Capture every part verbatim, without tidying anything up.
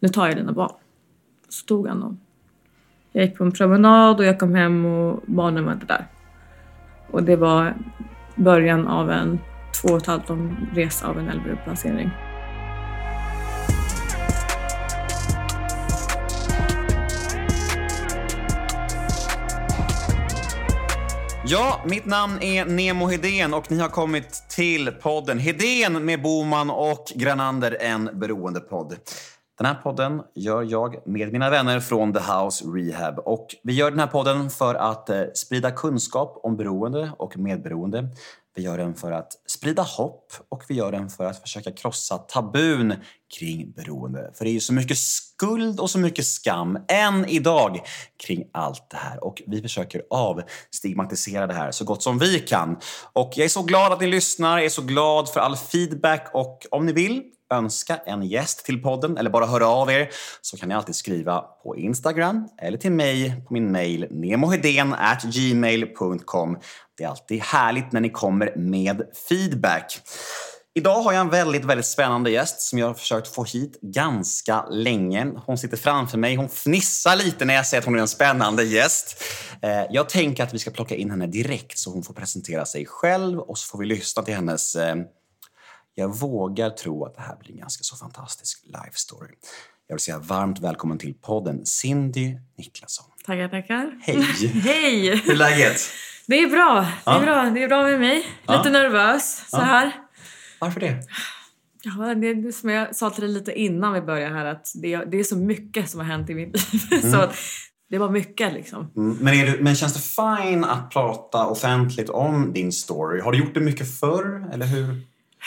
nu tar jag dina barn. Så tog han dem. Jag gick på en promenad och jag kom hem och barnen var inte där. Och det var början av en två och ett halvt om resa av en L V U-placering. Ja, mitt namn är Nemo Hedén och ni har kommit till podden Hedén med Boman och Granander, en beroendepodd. Den här podden gör jag med mina vänner från The House Rehab. Och vi gör den här podden för att eh, sprida kunskap om beroende och medberoende. Vi gör den för att sprida hopp och vi gör den för att försöka krossa tabun kring beroende. För det är ju så mycket skuld och så mycket skam än idag kring allt det här. Och vi försöker avstigmatisera det här så gott som vi kan. Och jag är så glad att ni lyssnar, jag är så glad för all feedback och om ni vill önska en gäst till podden eller bara höra av er så kan ni alltid skriva på Instagram eller till mig på min mail nemoheden at gmail punkt com. Det är alltid härligt när ni kommer med feedback. Idag har jag en väldigt, väldigt spännande gäst som jag har försökt få hit ganska länge. Hon sitter framför mig, hon fnissar lite när jag säger att hon är en spännande gäst. Jag tänker att vi ska plocka in henne direkt så hon får presentera sig själv och så får vi lyssna till hennes... Jag vågar tro att det här blir en ganska så fantastisk life story. Jag vill säga varmt välkommen till podden Cindy Niklasson. Tackar, tackar. Hej. Hej. Hur är läget? Det är bra. Det är ja. bra. Det är bra med mig. Ja. Lite nervös så ja. här. Varför det? Ja, det är det som jag sa till dig lite innan vi började här att det är, det är så mycket som har hänt i mitt liv. Mm. Så det var mycket liksom. Mm. Men, är du, men känns det fine att prata offentligt om din story? Har du gjort det mycket förr eller hur?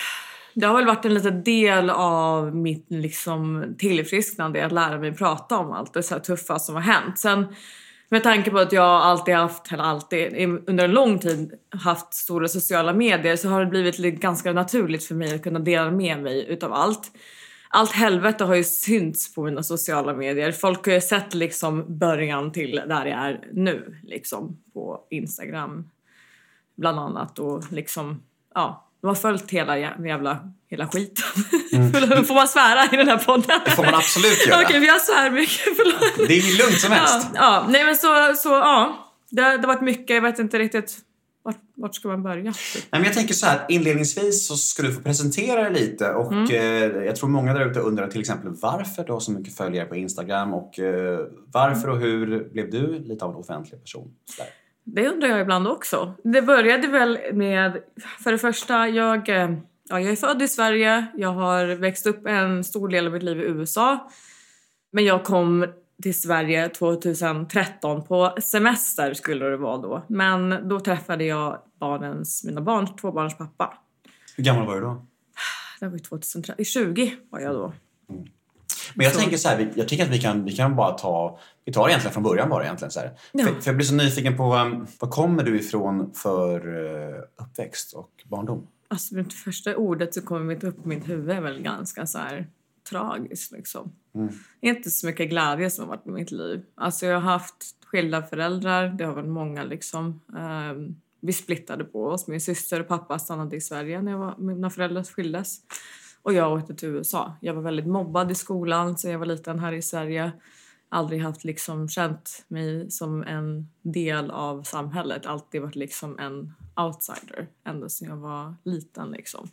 Det har väl varit en liten del av mitt liksom, tillfrisknande att lära mig prata om allt det så här tuffa som har hänt. Sen med tanke på att jag alltid haft, eller alltid, under en lång tid haft stora sociala medier så har det blivit ganska naturligt för mig att kunna dela med mig utav allt. Allt helvete har ju synts på mina sociala medier. Folk har ju sett liksom början till där jag är nu liksom på Instagram bland annat och liksom, ja. De har följt hela jävla hela skiten. Mm. Får man svära i den här podden? Det får man absolut göra. Okej, vi har så här mycket. Förlåt. Det är lugnt som helst. Ja, ja. Nej men så, så ja. Det, det har varit mycket. Jag vet inte riktigt vart, vart ska man börja. Nej, men jag tänker så här. Inledningsvis så ska du få presentera dig lite. Och mm. eh, jag tror många där ute undrar till exempel varför du har så mycket följare på Instagram. Och eh, varför och hur blev du lite av en offentlig person? Så där. Det undrar jag ibland också. Det började väl med, för det första, jag, ja, jag är född i Sverige. Jag har växt upp en stor del av mitt liv i U S A. Men jag kom till Sverige tjugohundratretton på semester skulle det vara då. Men då träffade jag barnens, mina barn, två barns pappa. Hur gammal var du då? Det var tjugotretton, tjugo var jag då. Mm. Men jag så. tänker så här, jag tycker att vi kan, vi kan bara ta, vi tar egentligen från början bara egentligen så här. Ja. För, för jag blir så nyfiken på, um, var kommer du ifrån för uh, uppväxt och barndom? Alltså det första ordet som kommer mitt upp i mitt huvud är väl ganska så här tragiskt liksom. Mm. Inte så mycket glädje som har varit i mitt liv. Alltså jag har haft skilda föräldrar, det har varit många liksom. Um, vi splittade på oss, min syster och pappa stannade i Sverige när jag var, mina föräldrar skildes. Och jag åkte till U S A. Jag var väldigt mobbad i skolan så jag var liten här i Sverige. Aldrig haft liksom känt mig som en del av samhället. Alltid varit liksom en outsider. Ända sedan jag var liten liksom.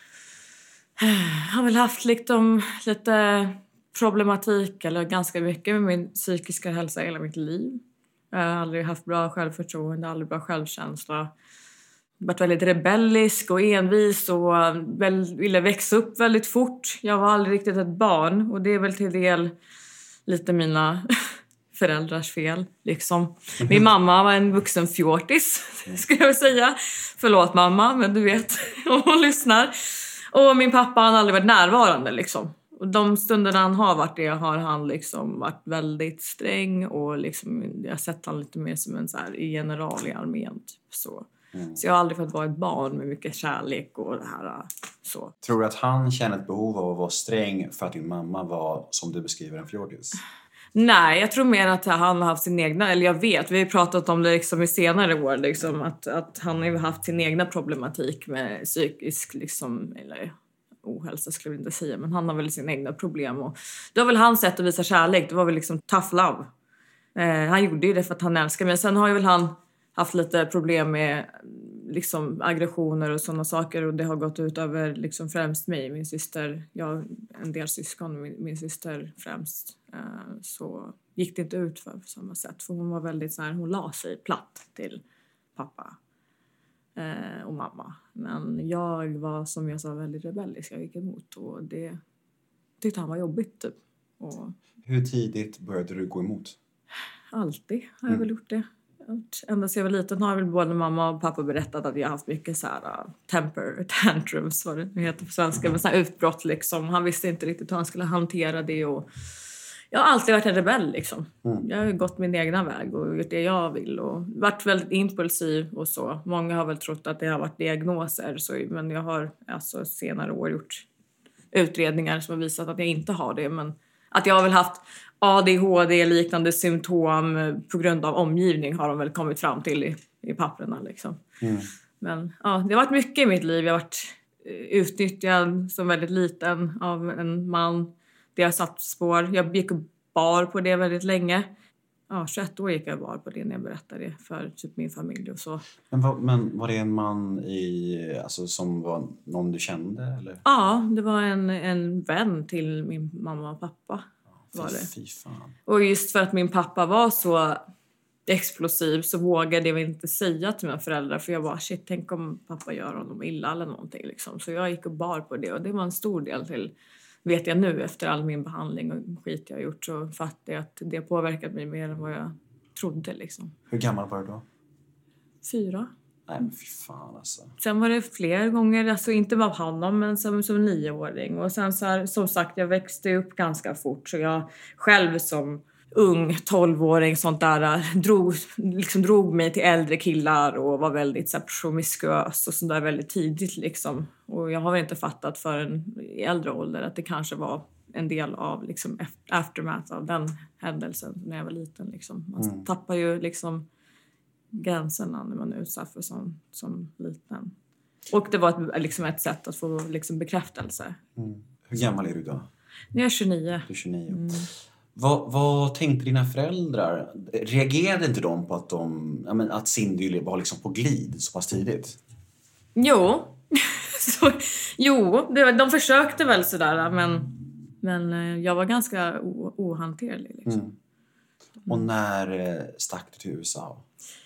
Jag har väl haft liksom lite problematik eller ganska mycket med min psykiska hälsa hela mitt liv. Jag har aldrig haft bra självförtroende, aldrig bra självkänsla. Varit väldigt rebellisk och envis och väl, ville växa upp väldigt fort. Jag var aldrig riktigt ett barn och det är väl till del lite mina föräldrars fel. Liksom. Min mamma var en vuxen fjortis skulle jag säga. Förlåt mamma, men du vet om hon lyssnar. Och min pappa har aldrig varit närvarande liksom. Och de stunderna han har varit det har han liksom varit väldigt sträng och liksom, jag har sett han lite mer som en så här general i armén typ så. Mm. Så jag har aldrig fått vara ett barn med mycket kärlek och det här så. Tror du att han känner ett behov av att vara sträng för att din mamma var, som du beskriver, en fjortis? Nej, jag tror mer att han har haft sin egna, eller jag vet, vi har pratat om det liksom i senare år liksom, att, att han har haft sin egna problematik med psykisk liksom, eller ohälsa skulle jag inte säga, men han har väl sina egna problem. Och det var väl hans sätt att visa kärlek, det var väl liksom tough love. Eh, han gjorde ju det för att han älskar mig. Sen har ju väl han haft lite problem med liksom aggressioner och sådana saker, och det har gått ut över liksom främst mig, min syster, jag en del syskon, min, min syster främst. Eh, så gick det inte ut för på samma sätt, för hon var väldigt så här, hon la sig platt till pappa eh, och mamma. Men jag var, som jag sa, väldigt rebellisk, jag gick emot, och det tyckte han var jobbigt typ. Och hur tidigt började du gå emot? Alltid har jag mm. väl gjort det. Ända sedan jag var liten har väl både mamma och pappa berättat att jag har haft mycket så här uh, temper tantrums, vad det heter på svenska, men så här utbrott liksom. Han visste inte riktigt hur han skulle hantera det, och jag har alltid varit en rebell liksom. Mm. Jag har gått min egna väg och gjort det jag vill och varit väldigt impulsiv och så. Många har väl trott att det har varit diagnoser, så, men jag har alltså senare år gjort utredningar som har visat att jag inte har det, men att jag har väl haft A D H D-liknande symptom på grund av omgivning har de väl kommit fram till i, i papperna liksom. Mm. Men ja, det har varit mycket i mitt liv. Jag har varit utnyttjad som väldigt liten av en man. Det har satt spår. Jag gick och bar på det väldigt länge. Ja, tjugoett år gick jag bar på det när jag berättade det för typ min familj och så. Men var, men var det en man i, alltså, som var någon du kände? Eller? Ja, det var en, en vän till min mamma och pappa. Var det. Fy fan. Och just för att min pappa var så explosiv så vågade jag inte säga till mina föräldrar, för jag bara shit, tänk om pappa gör honom illa eller någonting liksom. Så jag gick och bar på det, och det var en stor del till, vet jag nu efter all min behandling och skit jag har gjort, så fattar jag att det påverkat mig mer än vad jag trodde liksom. Hur gammal var du då? Fyra. Nej men fy fan alltså. Sen var det fler gånger, alltså inte bara honom, men som, som nioåring. Och sen så här, som sagt, jag växte upp ganska fort. Så jag själv som ung tolvåring sånt där drog, liksom drog mig till äldre killar och var väldigt så här, promiskuös och sånt där väldigt tidigt liksom. Och jag har väl inte fattat förrän i äldre ålder att det kanske var en del av liksom aftermath av den händelsen när jag var liten liksom. Man mm. tappar ju liksom gränserna när man är utsatt för som, som liten. Och det var ett, liksom ett sätt att få liksom bekräftelse. Mm. Hur gammal är du då? Jag är tjugonio. Du är tjugonio. Mm. Vad, vad tänkte dina föräldrar? Reagerade inte de på att, de, ja, men, att Cindy var liksom på glid så pass tidigt? Jo. så, jo, det, de försökte väl sådär, men, men jag var ganska o, ohanterlig. Liksom. Mm. Och när stack du till U S A?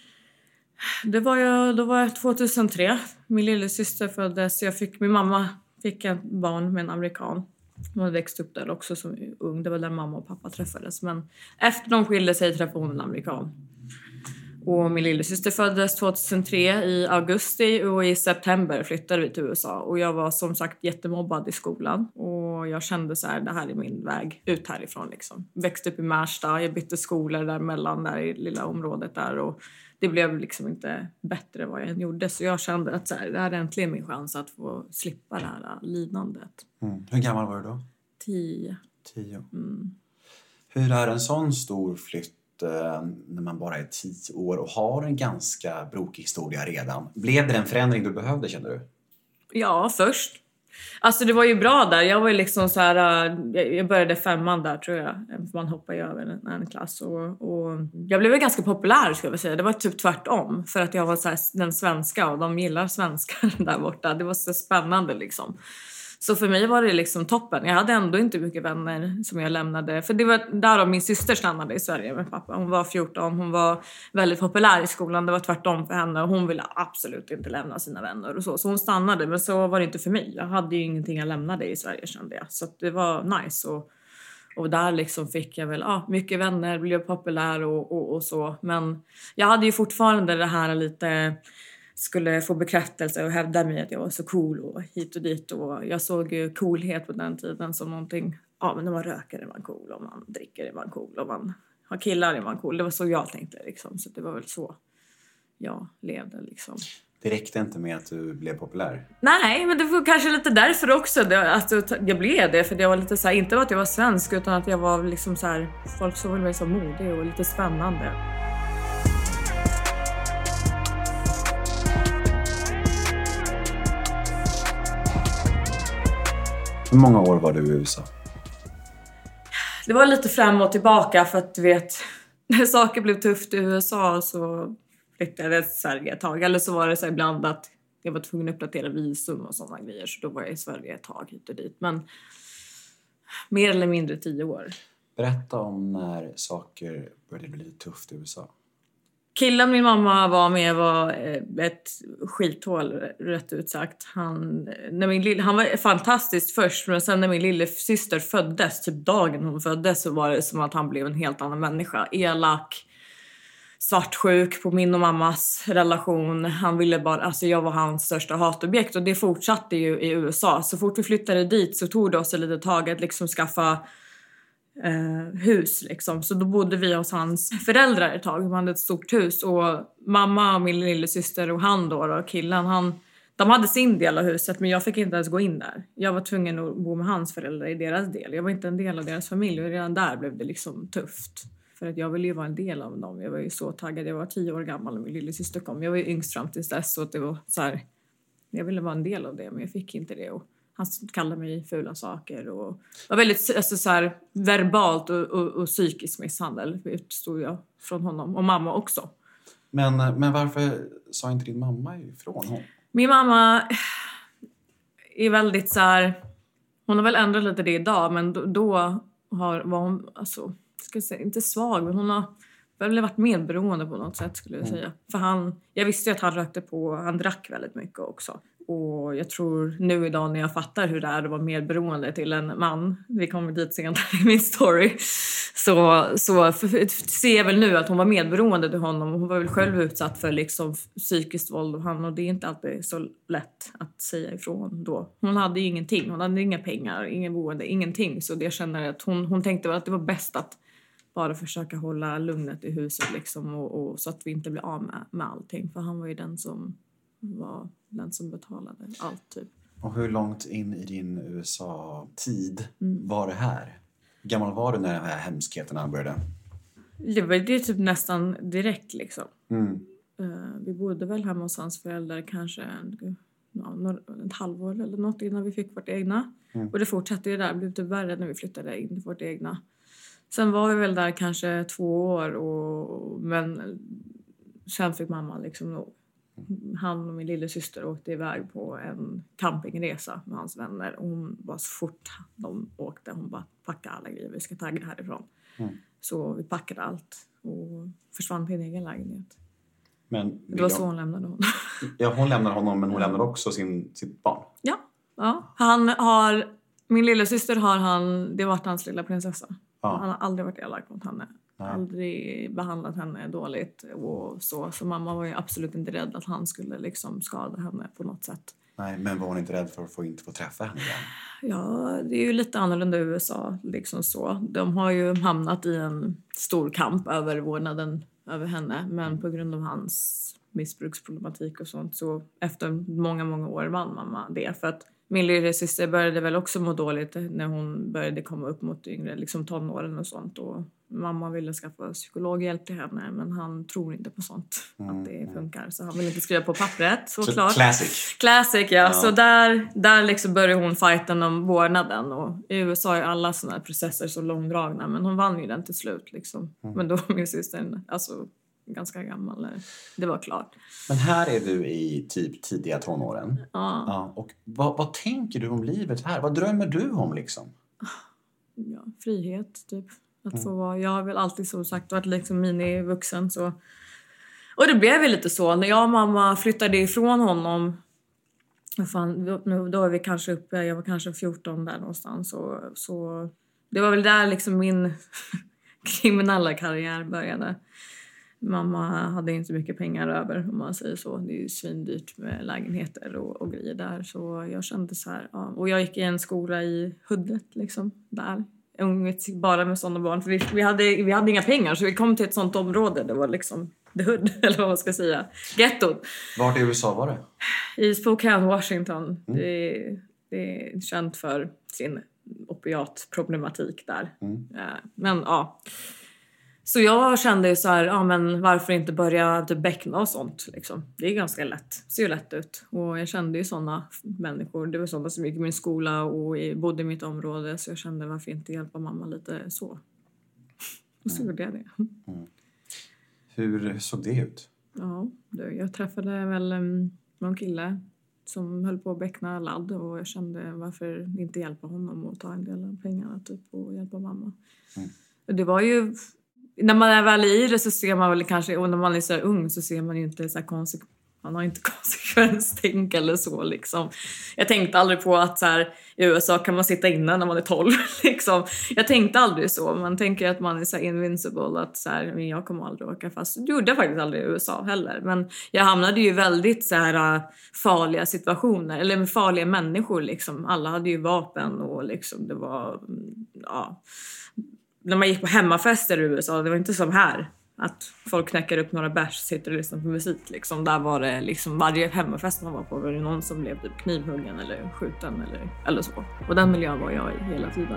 Det var jag, då var jag tjugohundratre. Min lillasyster föddes. Jag fick, min mamma fick en barn med en amerikan. Hon hade växt upp där också som ung. Det var där mamma och pappa träffades. Men efter de skilde sig träffade hon en amerikan. Och min lillasyster föddes tjugohundratre i augusti. Och i september flyttade vi till U S A. Och jag var som sagt jättemobbad i skolan. Och jag kände så här, det här är min väg ut härifrån liksom. Växte upp i Märsta. Jag bytte skolor däremellan där i lilla området där. Och det blev liksom inte bättre vad jag än gjorde. Så jag kände att så här, det här är äntligen min chans att få slippa det här lidandet. Mm. Hur gammal var du då? Tio. Tio. Mm. Hur är en sån stor flytt eh, när man bara är tio år och har en ganska brokig historia redan? Blev det en förändring du behövde, känner du? Ja, först. Alltså det var ju bra där. Jag var ju liksom så här, jag började femman där tror jag. Man hoppade ju över en, en klass. Och, och jag blev ganska populär ska jag säga. Det var typ tvärtom. För att jag var så här, den svenska och de gillar svenskar där borta. Det var så spännande liksom. Så för mig var det liksom toppen. Jag hade ändå inte mycket vänner som jag lämnade. För det var där min syster stannade i Sverige med pappa. Hon var fjorton. Hon var väldigt populär i skolan. Det var tvärtom för henne. Och hon ville absolut inte lämna sina vänner och så. Så hon stannade. Men så var det inte för mig. Jag hade ju ingenting jag lämnade i Sverige kände jag. Så det var nice. Och, och där liksom fick jag väl ah, mycket vänner. Blev populär och, och, och så. Men jag hade ju fortfarande det här lite... skulle få bekräftelse och hävda mig att jag var så cool och hit och dit. Och jag såg ju coolhet på den tiden som någonting... Ja, men när man röker är man cool. Och man dricker är man cool. Och man har killar är man cool. Det var så jag tänkte liksom. Så det var väl så jag levde liksom. Det räckte inte med att du blev populär? Nej, men det var kanske lite därför också. Att jag blev det. För det var lite så här, inte att jag var svensk utan att jag var liksom så här... Folk såg mig som modig och lite spännande. Hur många år var du i U S A? Det var lite fram och tillbaka för att du vet, när saker blev tufft i U S A så flyttade jag till Sverige ett tag. Eller så var det så ibland att jag var tvungen att uppdatera visum och sådana grejer. Så då var jag i Sverige ett tag hit och dit. Men mer eller mindre tio år. Berätta om när saker började bli lite tufft i U S A. Killen min mamma var med var ett skithål, rätt ut sagt. Han, när min lilla, han var fantastisk först, men sen när min lilla syster föddes, typ dagen hon föddes, så var det som att han blev en helt annan människa. Elak, svartsjuk på min och mammas relation. Han ville bara, alltså jag var hans största hatobjekt, och det fortsatte ju i U S A. Så fort vi flyttade dit så tog det oss ett litet tag att liksom skaffa Eh, hus liksom. Så då bodde vi hos hans föräldrar ett tag. De hade ett stort hus, och mamma och min lilla syster och han då, och killen, han, de hade sin del av huset, men jag fick inte ens gå in där. Jag var tvungen att bo med hans föräldrar i deras del. Jag var inte en del av deras familj, och redan där blev det liksom tufft. För att jag ville ju vara en del av dem. Jag var ju så taggad. Jag var tio år gammal när min lilla syster kom. Jag var ju yngst fram tills dess, så att det var så här, jag ville vara en del av det, men jag fick inte det. Och han kallade mig fula saker och var väldigt alltså, så här, verbalt och, och, och psykisk misshandel utstod jag från honom. Och mamma också. Men, men varför sa inte din mamma ifrån hon? Min mamma är väldigt så här, hon har väl ändrat lite det idag, men då, då har, var hon, alltså, ska jag säga, inte svag, men hon har väl varit medberoende på något sätt, skulle jag säga. Mm. För han, jag visste ju att han rökte på, han drack väldigt mycket också. Och jag tror nu idag när jag fattar hur det är att vara medberoende till en man, vi kommer dit senare i min story, så, så ser jag väl nu att hon var medberoende till honom. Hon var väl själv utsatt för liksom psykiskt våld av han, och det är inte alltid så lätt att säga ifrån då. Hon hade ju ingenting, hon hade inga pengar, ingen boende, ingenting. Så det jag känner att hon, hon tänkte väl att det var bäst att bara försöka hålla lugnet i huset liksom, och, och så att vi inte blir av med, med allting. För han var ju den som var den som betalade allt typ. Och hur långt in i din U S A-tid mm. var det här? Hur gammal var du när de här hemskheterna började? Det var det typ nästan direkt liksom. Mm. Uh, vi bodde väl hemma hos hans föräldrar kanske en, ja, ett halvår eller något innan vi fick vårt egna. Mm. Och det fortsatte ju där, det blev typ värre när vi flyttade in till vårt egna. Sen var vi väl där kanske två år, och, men sen fick mamma liksom nog. Han och min lilla syster åkte iväg på en campingresa med hans vänner. Och hon var så fort de åkte, hon bara packade alla grejer, vi ska tagga härifrån. Mm. Så vi packade allt och försvann till en egen lägenhet. Men det var så hon lämnade honom. Ja, hon lämnade honom, men hon lämnade också sin, sitt barn. Ja, ja. Han har, min lilla syster har han, det har varit hans lilla prinsessa. Ja. Han har aldrig varit elak mot henne. Nej. Aldrig behandlat henne dåligt och så. Så mamma var ju absolut inte rädd att han skulle liksom skada henne på något sätt. Nej, men var hon inte rädd för att få, inte få träffa henne igen? Ja, det är ju lite annorlunda i U S A. Liksom så. De har ju hamnat i en stor kamp över vårdnaden över henne. Men på grund av hans missbruksproblematik och sånt, så efter många, många år vann mamma det. För att min lilla syster började väl också må dåligt när hon började komma upp mot yngre, liksom tonåren och sånt. Och mamma ville skaffa psykologhjälp till henne, men han tror inte på sånt, mm, att det funkar. Så han vill inte skriva på pappret, såklart. Classic. Classic, ja. ja. Så där, där liksom började hon fighten om vårdnaden. Och i U S A är alla såna här processer så långdragna, men hon vann ju den till slut. Liksom. Mm. Men då var min syster alltså ganska gammal. Det var klart. Men här är du i typ tidiga tonåren. Ja. ja och vad, vad tänker du om livet här? Vad drömmer du om liksom? Ja, frihet typ. Att mm. få vara, jag har väl alltid som sagt varit liksom mini-vuxen. Så. Och det blev väl lite så. När jag och mamma flyttade ifrån honom. Fan, nu, då var vi kanske uppe, jag var kanske fjorton där någonstans. Så, så det var väl där liksom min kriminella karriär började. Mamma hade inte mycket pengar över, om man säger så. Det är ju svindyrt med lägenheter och, och grejer där. Så jag kände så här. Ja. Och jag gick i en skola i Hudlet liksom, där. Unget bara med sådana barn. För vi, vi, hade, vi hade inga pengar, så vi kom till ett sånt område. Det var liksom the hood, eller vad man ska säga. Gettot. Vart i U S A var det? I Spokane, Washington. Mm. Det, det är känt för sin opiatproblematik där. Mm. Men ja... Så jag kände ju så här, ja men varför inte börja typ beckna och sånt liksom. Det är ganska lätt, ser ju lätt ut. Och jag kände ju sådana människor, det var sådana som gick i min skola och bodde i mitt område. Så jag kände varför inte hjälpa mamma lite så. Och så gjorde jag det. Mm. Hur såg det ut? Ja, jag träffade väl någon kille som höll på att beckna ladd. Och jag kände varför inte hjälpa honom och ta en del av pengarna typ, och hjälpa mamma. Mm. Det var ju... När man är väl i det så ser man väl kanske... Och när man är så här ung så ser man ju inte så här konsekvens... Man har inte konsekvenstänk eller så liksom. Jag tänkte aldrig på att så här, i U S A kan man sitta inne när man är tolv liksom. Jag tänkte aldrig så. Man tänker att man är så här invincible. Att så här, men jag kommer aldrig åka fast. Det gjorde jag faktiskt aldrig i U S A heller. Men jag hamnade ju väldigt så här farliga situationer. Eller med farliga människor liksom. Alla hade ju vapen och liksom det var... Ja... När man gick på hemmafester i U S A, det var inte som här. Att folk knäcker upp några bärs, sitter och lyssnar på musik. Liksom. Där var det liksom, varje hemmafest man var på var det någon som blev typ knivhuggen eller skjuten eller, eller så. Och den miljön var jag i hela tiden.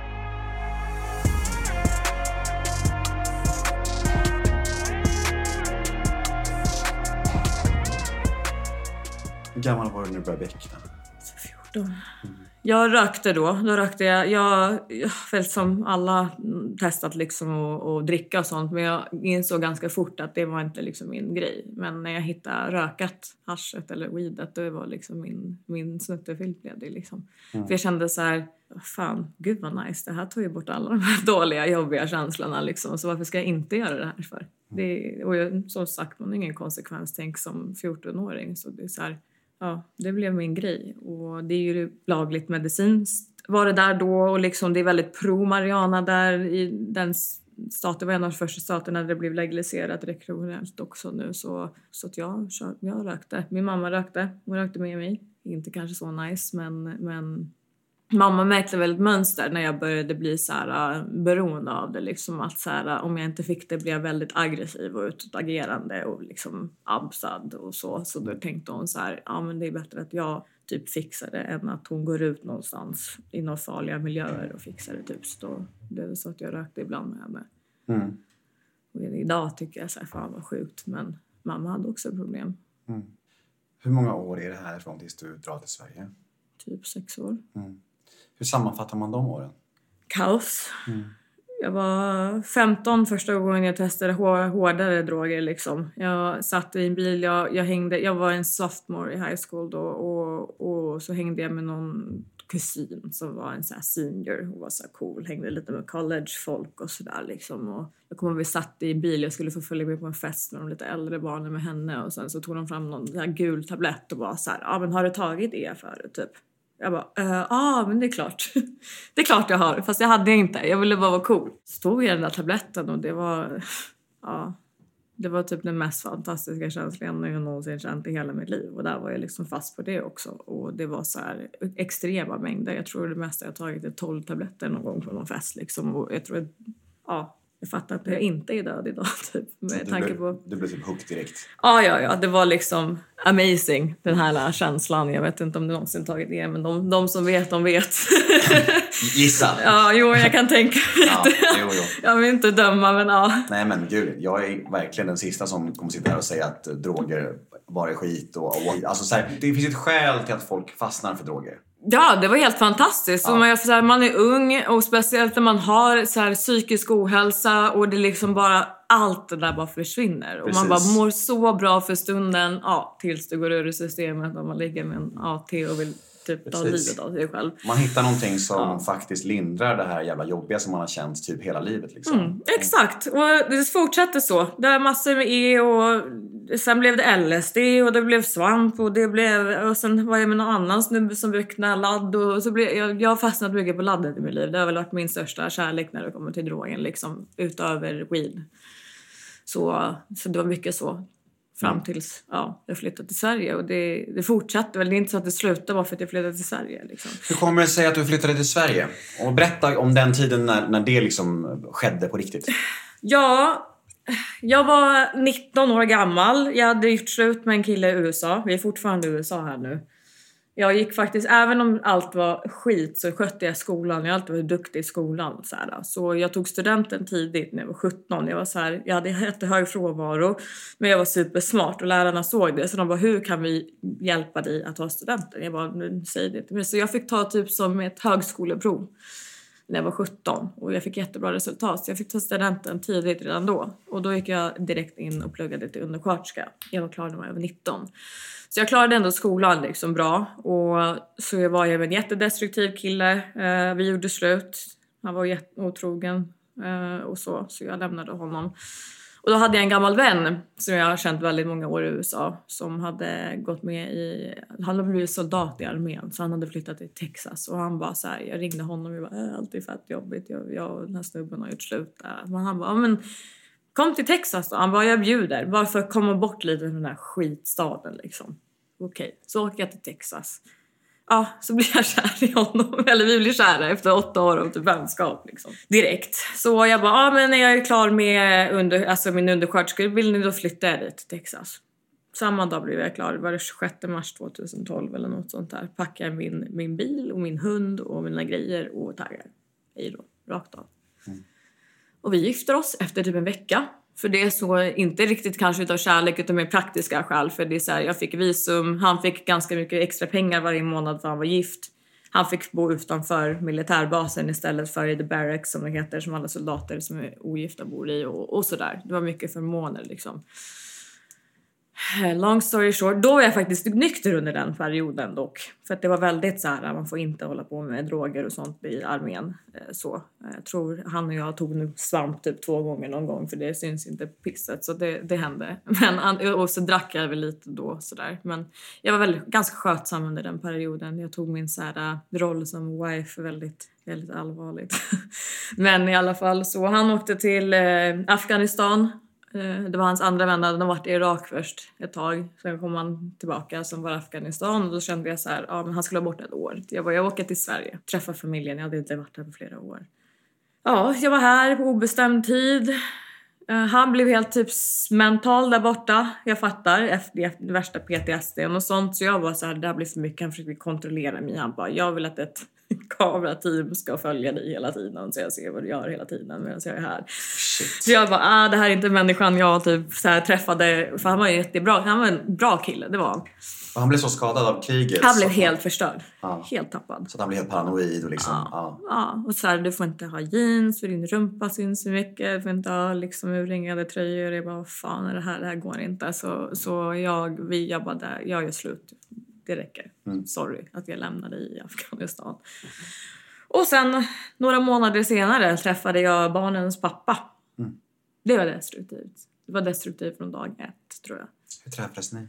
Hur gammal var du när du började beckna? fjorton. Mm. Jag rökte då. Då rökte jag. Jag, jag väl som alla testat liksom att, att dricka och sånt. Men jag insåg ganska fort att det var inte liksom min grej. Men när jag hittade rökat, haschet eller weedet, det var liksom min, min snuttefilt blev det liksom. Mm. För jag kände så här, fan, gud vad nice. Det här tog ju bort alla de här dåliga, jobbiga känslorna liksom. Så varför ska jag inte göra det här för? Mm. Det, och jag, som sagt, man har ingen konsekvenstänk som fjortonåring. Så det är så här... Ja, det blev min grej. Och det är ju lagligt medicinskt var det där då. Och liksom det är väldigt pro-marijuana där i den staten. Var en av de första staterna där det blev legaliserat rekreationellt också nu. Så, så att jag, jag rökte. Min mamma rökte. Hon rökte med mig. Inte kanske så nice, men... men mamma märkte väl ett mönster när jag började bli så här, uh, beroende av det. Liksom att så här, uh, om jag inte fick det blev jag väldigt aggressiv och utåtagerande och liksom absad och så. Så då tänkte hon så här, ja men det är bättre att jag typ fixar det än att hon går ut någonstans i några farliga miljöer och fixar det typ. Så då, det är så att jag rökte ibland med henne. Mm. Och idag tycker jag så här, fan vad sjukt, men mamma hade också problem. Mm. Hur många år är det här från tills du drar till Sverige? Typ sex år. Mm. Hur sammanfattar man de åren? Kaos. Mm. Jag var femton första gången jag testade hårdare droger. Liksom. Jag satt i en bil. Jag, jag, hängde, jag var en sophomore i high school då. Och, och så hängde jag med någon kusin som var en så här senior. Hon var så här cool. Hängde lite med college-folk och sådär. Liksom. Och jag kommer ihåg vi satt i en bil. Jag skulle få följa med på en fest med de lite äldre barnen med henne. Och sen så tog de fram någon så här gul tablett och bara så här. Ja, men har du tagit det förut typ? Jag bara, ja ah, men det är klart. Det är klart jag har, fast jag hade inte. Jag ville bara vara cool. Stod i den där tabletten och det var, ja, det var typ den mest fantastiska känslan jag någonsin känt i hela mitt liv. Och där var jag liksom fast på det också. Och det var så här extrema mängder. Jag tror det mesta jag tagit är tolv tabletter någon gång på någon fest liksom. Och jag tror att, ja, jag fattar att jag inte är död idag typ. Med tanke blev, på... Du blev typ hooked direkt. Ja, ja, ja. Det var liksom amazing, den här känslan. Jag vet inte om du någonsin tagit det, men de, de som vet, de vet. Gissa. Ja, jo, jag kan tänka ja, jo, jo. Jag vill inte döma, men ja. Nej, men gud, jag är verkligen den sista som kommer sitta här och säga att droger bara är skit. Och, och, alltså, så här, det finns ett skäl till att folk fastnar för droger. Ja, det var helt fantastiskt. Ja. Man, så här, man är ung och speciellt när man har så här, psykisk ohälsa och det liksom bara, allt det där bara försvinner. Precis. Och man bara mår så bra för stunden, ja, tills det går ur systemet och man ligger med en A T och vill typ ta livet av sig själv. Man hittar någonting som ja. faktiskt lindrar det här jävla jobbiga som man har känt typ hela livet. Liksom. Mm, exakt, och det fortsatte så. Det var massor med E och sen blev det L S D och det blev svamp och det blev, och sen var jag med någon annan snubbe som brukade ladd och så blev jag, jag har fastnat mycket på laddet i mitt liv. Det har väl varit min största kärlek när det kommer till drogen liksom, utöver weed. Så, så det var mycket så. Fram tills ja, jag flyttade till Sverige. Och det, det fortsatte väl. Det är inte så att det slutade bara för att jag flyttade till Sverige. Liksom. Hur kommer det sig att du flyttade till Sverige? Och berätta om den tiden när, när det liksom skedde på riktigt. Ja, jag var nitton år gammal. Jag hade gjort slut med en kille i U S A. Vi är fortfarande i U S A här nu. Jag gick faktiskt, även om allt var skit så skötte jag skolan. Jag har alltid varit duktig i skolan. Så, här. Så jag tog studenten tidigt när jag var sjutton. Jag var så här, jag hade jättehög frånvaro. Men jag var supersmart och lärarna såg det. Så de bara, hur kan vi hjälpa dig att ta studenten? Jag bara, nu säg det till mig. Så jag fick ta typ som ett högskoleprov när jag var sjutton. Och jag fick jättebra resultat. Så jag fick ta studenten tidigt redan då. Och då gick jag direkt in och pluggade till undersköterska. Jag var klar när jag var nitton. Så jag klarade ändå skolan liksom bra. Och så jag var jag en jättedestruktiv kille. Eh, vi gjorde slut. Han var jätteotrogen eh, och så. Så jag lämnade honom. Och då hade jag en gammal vän som jag har känt väldigt många år i U S A. Som hade gått med i... Han hade blivit soldat i armén. Så han hade flyttat till Texas. Och han bara så här... Jag ringde honom och jag bara, äh, allt är fett jobbigt. Jag, jag och den här snubben har gjort slut där. Men han bara, men... Kom till Texas då. Han bara, jag bjuder. Bara för att komma bort lite från den här skitstaden liksom. Okej, okay. Så åker jag till Texas. Ja, så blir jag kär i honom. Eller vi blir kära efter åtta år av typ vänskap liksom. Direkt. Så jag bara, ja men när jag är klar med under, alltså min undersköterskeutbildning då flyttar jag dit till Texas. Samma dag blev jag klar. Det var det tjugosjätte mars tjugohundratolv eller något sånt där. Packar min, min bil och min hund och mina grejer och taggar. Hej då, rakt av. Mm. Och vi gifter oss efter typ en vecka. För det är så, inte riktigt kanske utav kärlek utan mer praktiska skäl. För det är så här, jag fick visum, han fick ganska mycket extra pengar varje månad för han var gift. Han fick bo utanför militärbasen istället för i the barracks som det heter, som alla soldater som är ogifta bor i och, och sådär. Det var mycket förmåner liksom. Long story short, då var jag faktiskt nykter under den perioden dock. För att det var väldigt så här, man får inte hålla på med droger och sånt i armén. Så jag tror han och jag tog nu svamp typ två gånger någon gång, för det syns inte pisset, så det, det hände. Men, och så drack jag väl lite då sådär. Men jag var väldigt, ganska skötsam under den perioden. Jag tog min så här, roll som wife väldigt, väldigt allvarligt. Men i alla fall så, han åkte till eh, Afghanistan. Det var hans andra vänner, de var i Irak först ett tag. Sen kom han tillbaka som var i Afghanistan. Och då kände jag så här, ja men han skulle ha bort ett år. Jag bara, jag åker till Sverige. Träffa familjen, jag hade inte varit här på flera år. Ja, jag var här på obestämd tid. Uh, han blev helt typ mental där borta. Jag fattar, efter värsta P T S D och sånt. Så jag var så här, det här blir för mycket. Han försökte kontrollera mig. Han bara, jag vill att ett kamerateam ska följa dig hela tiden. Så jag ser vad du gör hela tiden medan jag är här. Shit. Så jag bara, ah, det här är inte människan jag typ så här träffade. För han var ju jättebra. Han var en bra kille, det var han. Och han blev så skadad av kriget. Han blev helt förstörd. Ja. Helt tappad. Så att han blev helt paranoid och liksom. Ja, ja. ja. Och så här, du får inte ha jeans. För din rumpa syns så mycket. Du får inte ha liksom urringade tröjor. Jag bara, vad fan är det här? Det här går inte. Så, så jag, vi jobbade, jag gör slut. Det räcker. Mm. Sorry att jag lämnade i Afghanistan. Mm. Och sen några månader senare träffade jag barnens pappa. Mm. Det var destruktivt. Det var destruktivt från dag ett, tror jag. Hur träffades ni?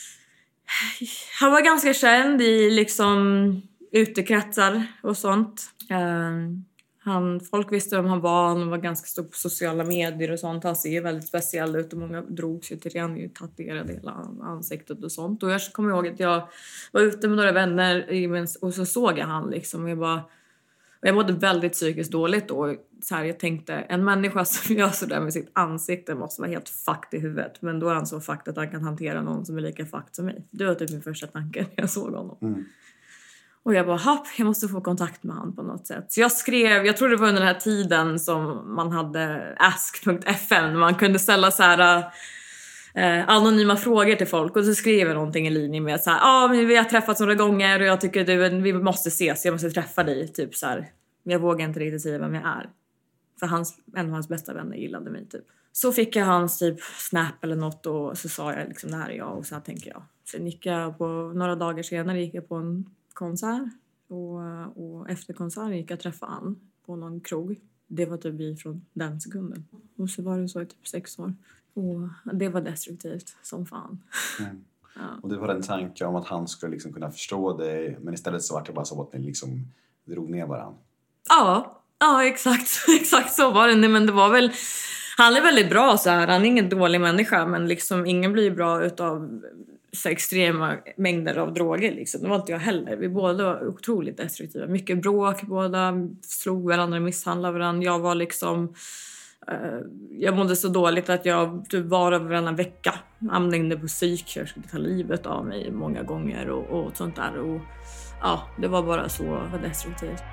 Han var ganska känd i liksom utekretsar och sånt. Um, han, folk visste vem han var. Han var ganska stor på sociala medier och sånt. Han ser väldigt speciell ut och många drog sig till det. Han tatuerade hela ansiktet och sånt. Och jag kommer ihåg att jag var ute med några vänner och så såg jag han liksom. Och jag, bara, och jag mådde väldigt psykiskt dåligt då. Så här, jag tänkte, en människa som gör sådär med sitt ansikte måste vara helt fucked i huvudet. Men då är han så fucked att han kan hantera någon som är lika fucked som mig. Det var typ min första tanke när jag såg honom. Mm. Och jag bara, hopp, jag måste få kontakt med han på något sätt. Så jag skrev, jag tror det var under den här tiden som man hade ask punkt f m. Man kunde ställa så här eh, anonyma frågor till folk. Och så skrev jag någonting i linje med så här, ja ah, men vi har träffats några gånger och jag tycker du, vi måste ses, jag måste träffa dig. Typ så här, jag vågar inte riktigt säga vem jag är. För hans, en av hans bästa vänner gillade mig typ. Så fick jag hans typ snap eller något och så sa jag liksom, det här är jag och så här tänker jag. Sen gick jag på, några dagar senare gick jag på en konsert och, och efter konserten gick jag träffa han på någon krog. Det var typ vi från den sekunden. Och så var det så i typ sex år. Och det var destruktivt som fan. Mm. Ja. Och det var en tanke om att han skulle liksom kunna förstå dig, men istället så var det bara så att ni liksom drog ner varandra. Ja, ja exakt. Exakt så var det. Nej, men det var väl... Han är väldigt bra så här. Han är ingen dålig människa, men liksom ingen blir bra utav så extrema mängder av droger liksom. Det var inte jag heller. Vi båda var otroligt destruktiva. Mycket bråk, båda slog varandra, misshandlade varandra. Jag var liksom Jag mådde så dåligt att jag typ var över en vecka hamnade på psyk. Jag skulle ta livet av mig många gånger och, och sånt där. Och ja, det var bara så destruktivt.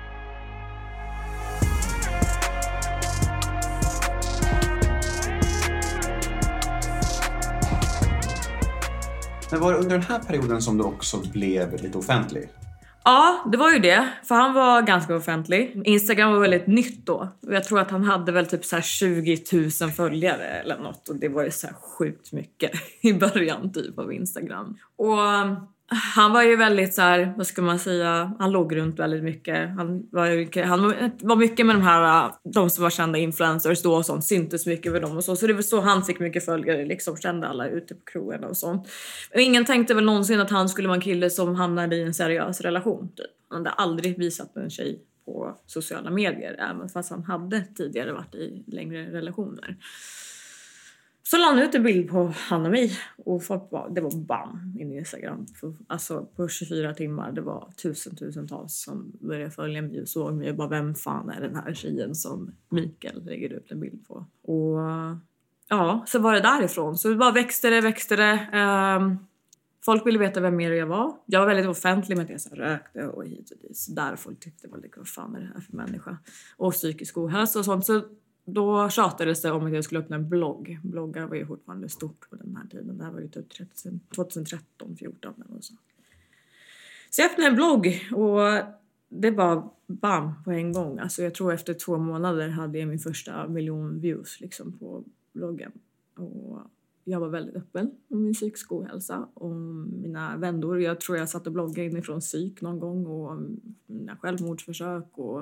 Men var det under den här perioden som du också blev lite offentlig? Ja, det var ju det. För han var ganska offentlig. Instagram var väldigt nytt då. Jag tror att han hade väl typ så här tjugo tusen följare eller något. Och det var ju så här sjukt mycket i början typ av Instagram. Och han var ju väldigt så här, vad ska man säga, han låg runt väldigt mycket. Han var, ju, han var mycket med de här, de som var kända influencers då och sånt, syntes mycket med dem och så. Så det var så han fick mycket följare, liksom kände alla ute på krogen och sånt. Och ingen tänkte väl någonsin att han skulle vara en kille som hamnade i en seriös relation typ. Han hade aldrig visat en tjej på sociala medier, även fast han hade tidigare varit i längre relationer. Så la han ut en bild på han och mig. Och folk bara, det var bam i Instagram. Alltså på tjugofyra timmar. Det var tusen, tusentals som började följa mig och såg mig. Och bara, vem fan är den här tjejen som Mikael lägger ut en bild på? Och ja, så var det därifrån. Så det bara växte det, växte det. Um, folk ville veta vem mer jag var. Jag var väldigt offentlig med att jag så rökte och hit och dit. Så där folk tyckte, vad fan är det här för människa? Och psykisk ohälsa och sånt. Så då tjatades det om att jag skulle öppna en blogg. Bloggar var ju fortfarande stort på den här tiden. Det här var ju typ tjugotretton fjorton eller så. Så jag öppnade en blogg och det var bam på en gång. Alltså jag tror efter två månader hade jag min första miljon views liksom på bloggen. Och jag var väldigt öppen om min psykisk ohälsa och mina vändor. Jag tror jag satt och bloggade inifrån psyk någon gång och mina självmordsförsök och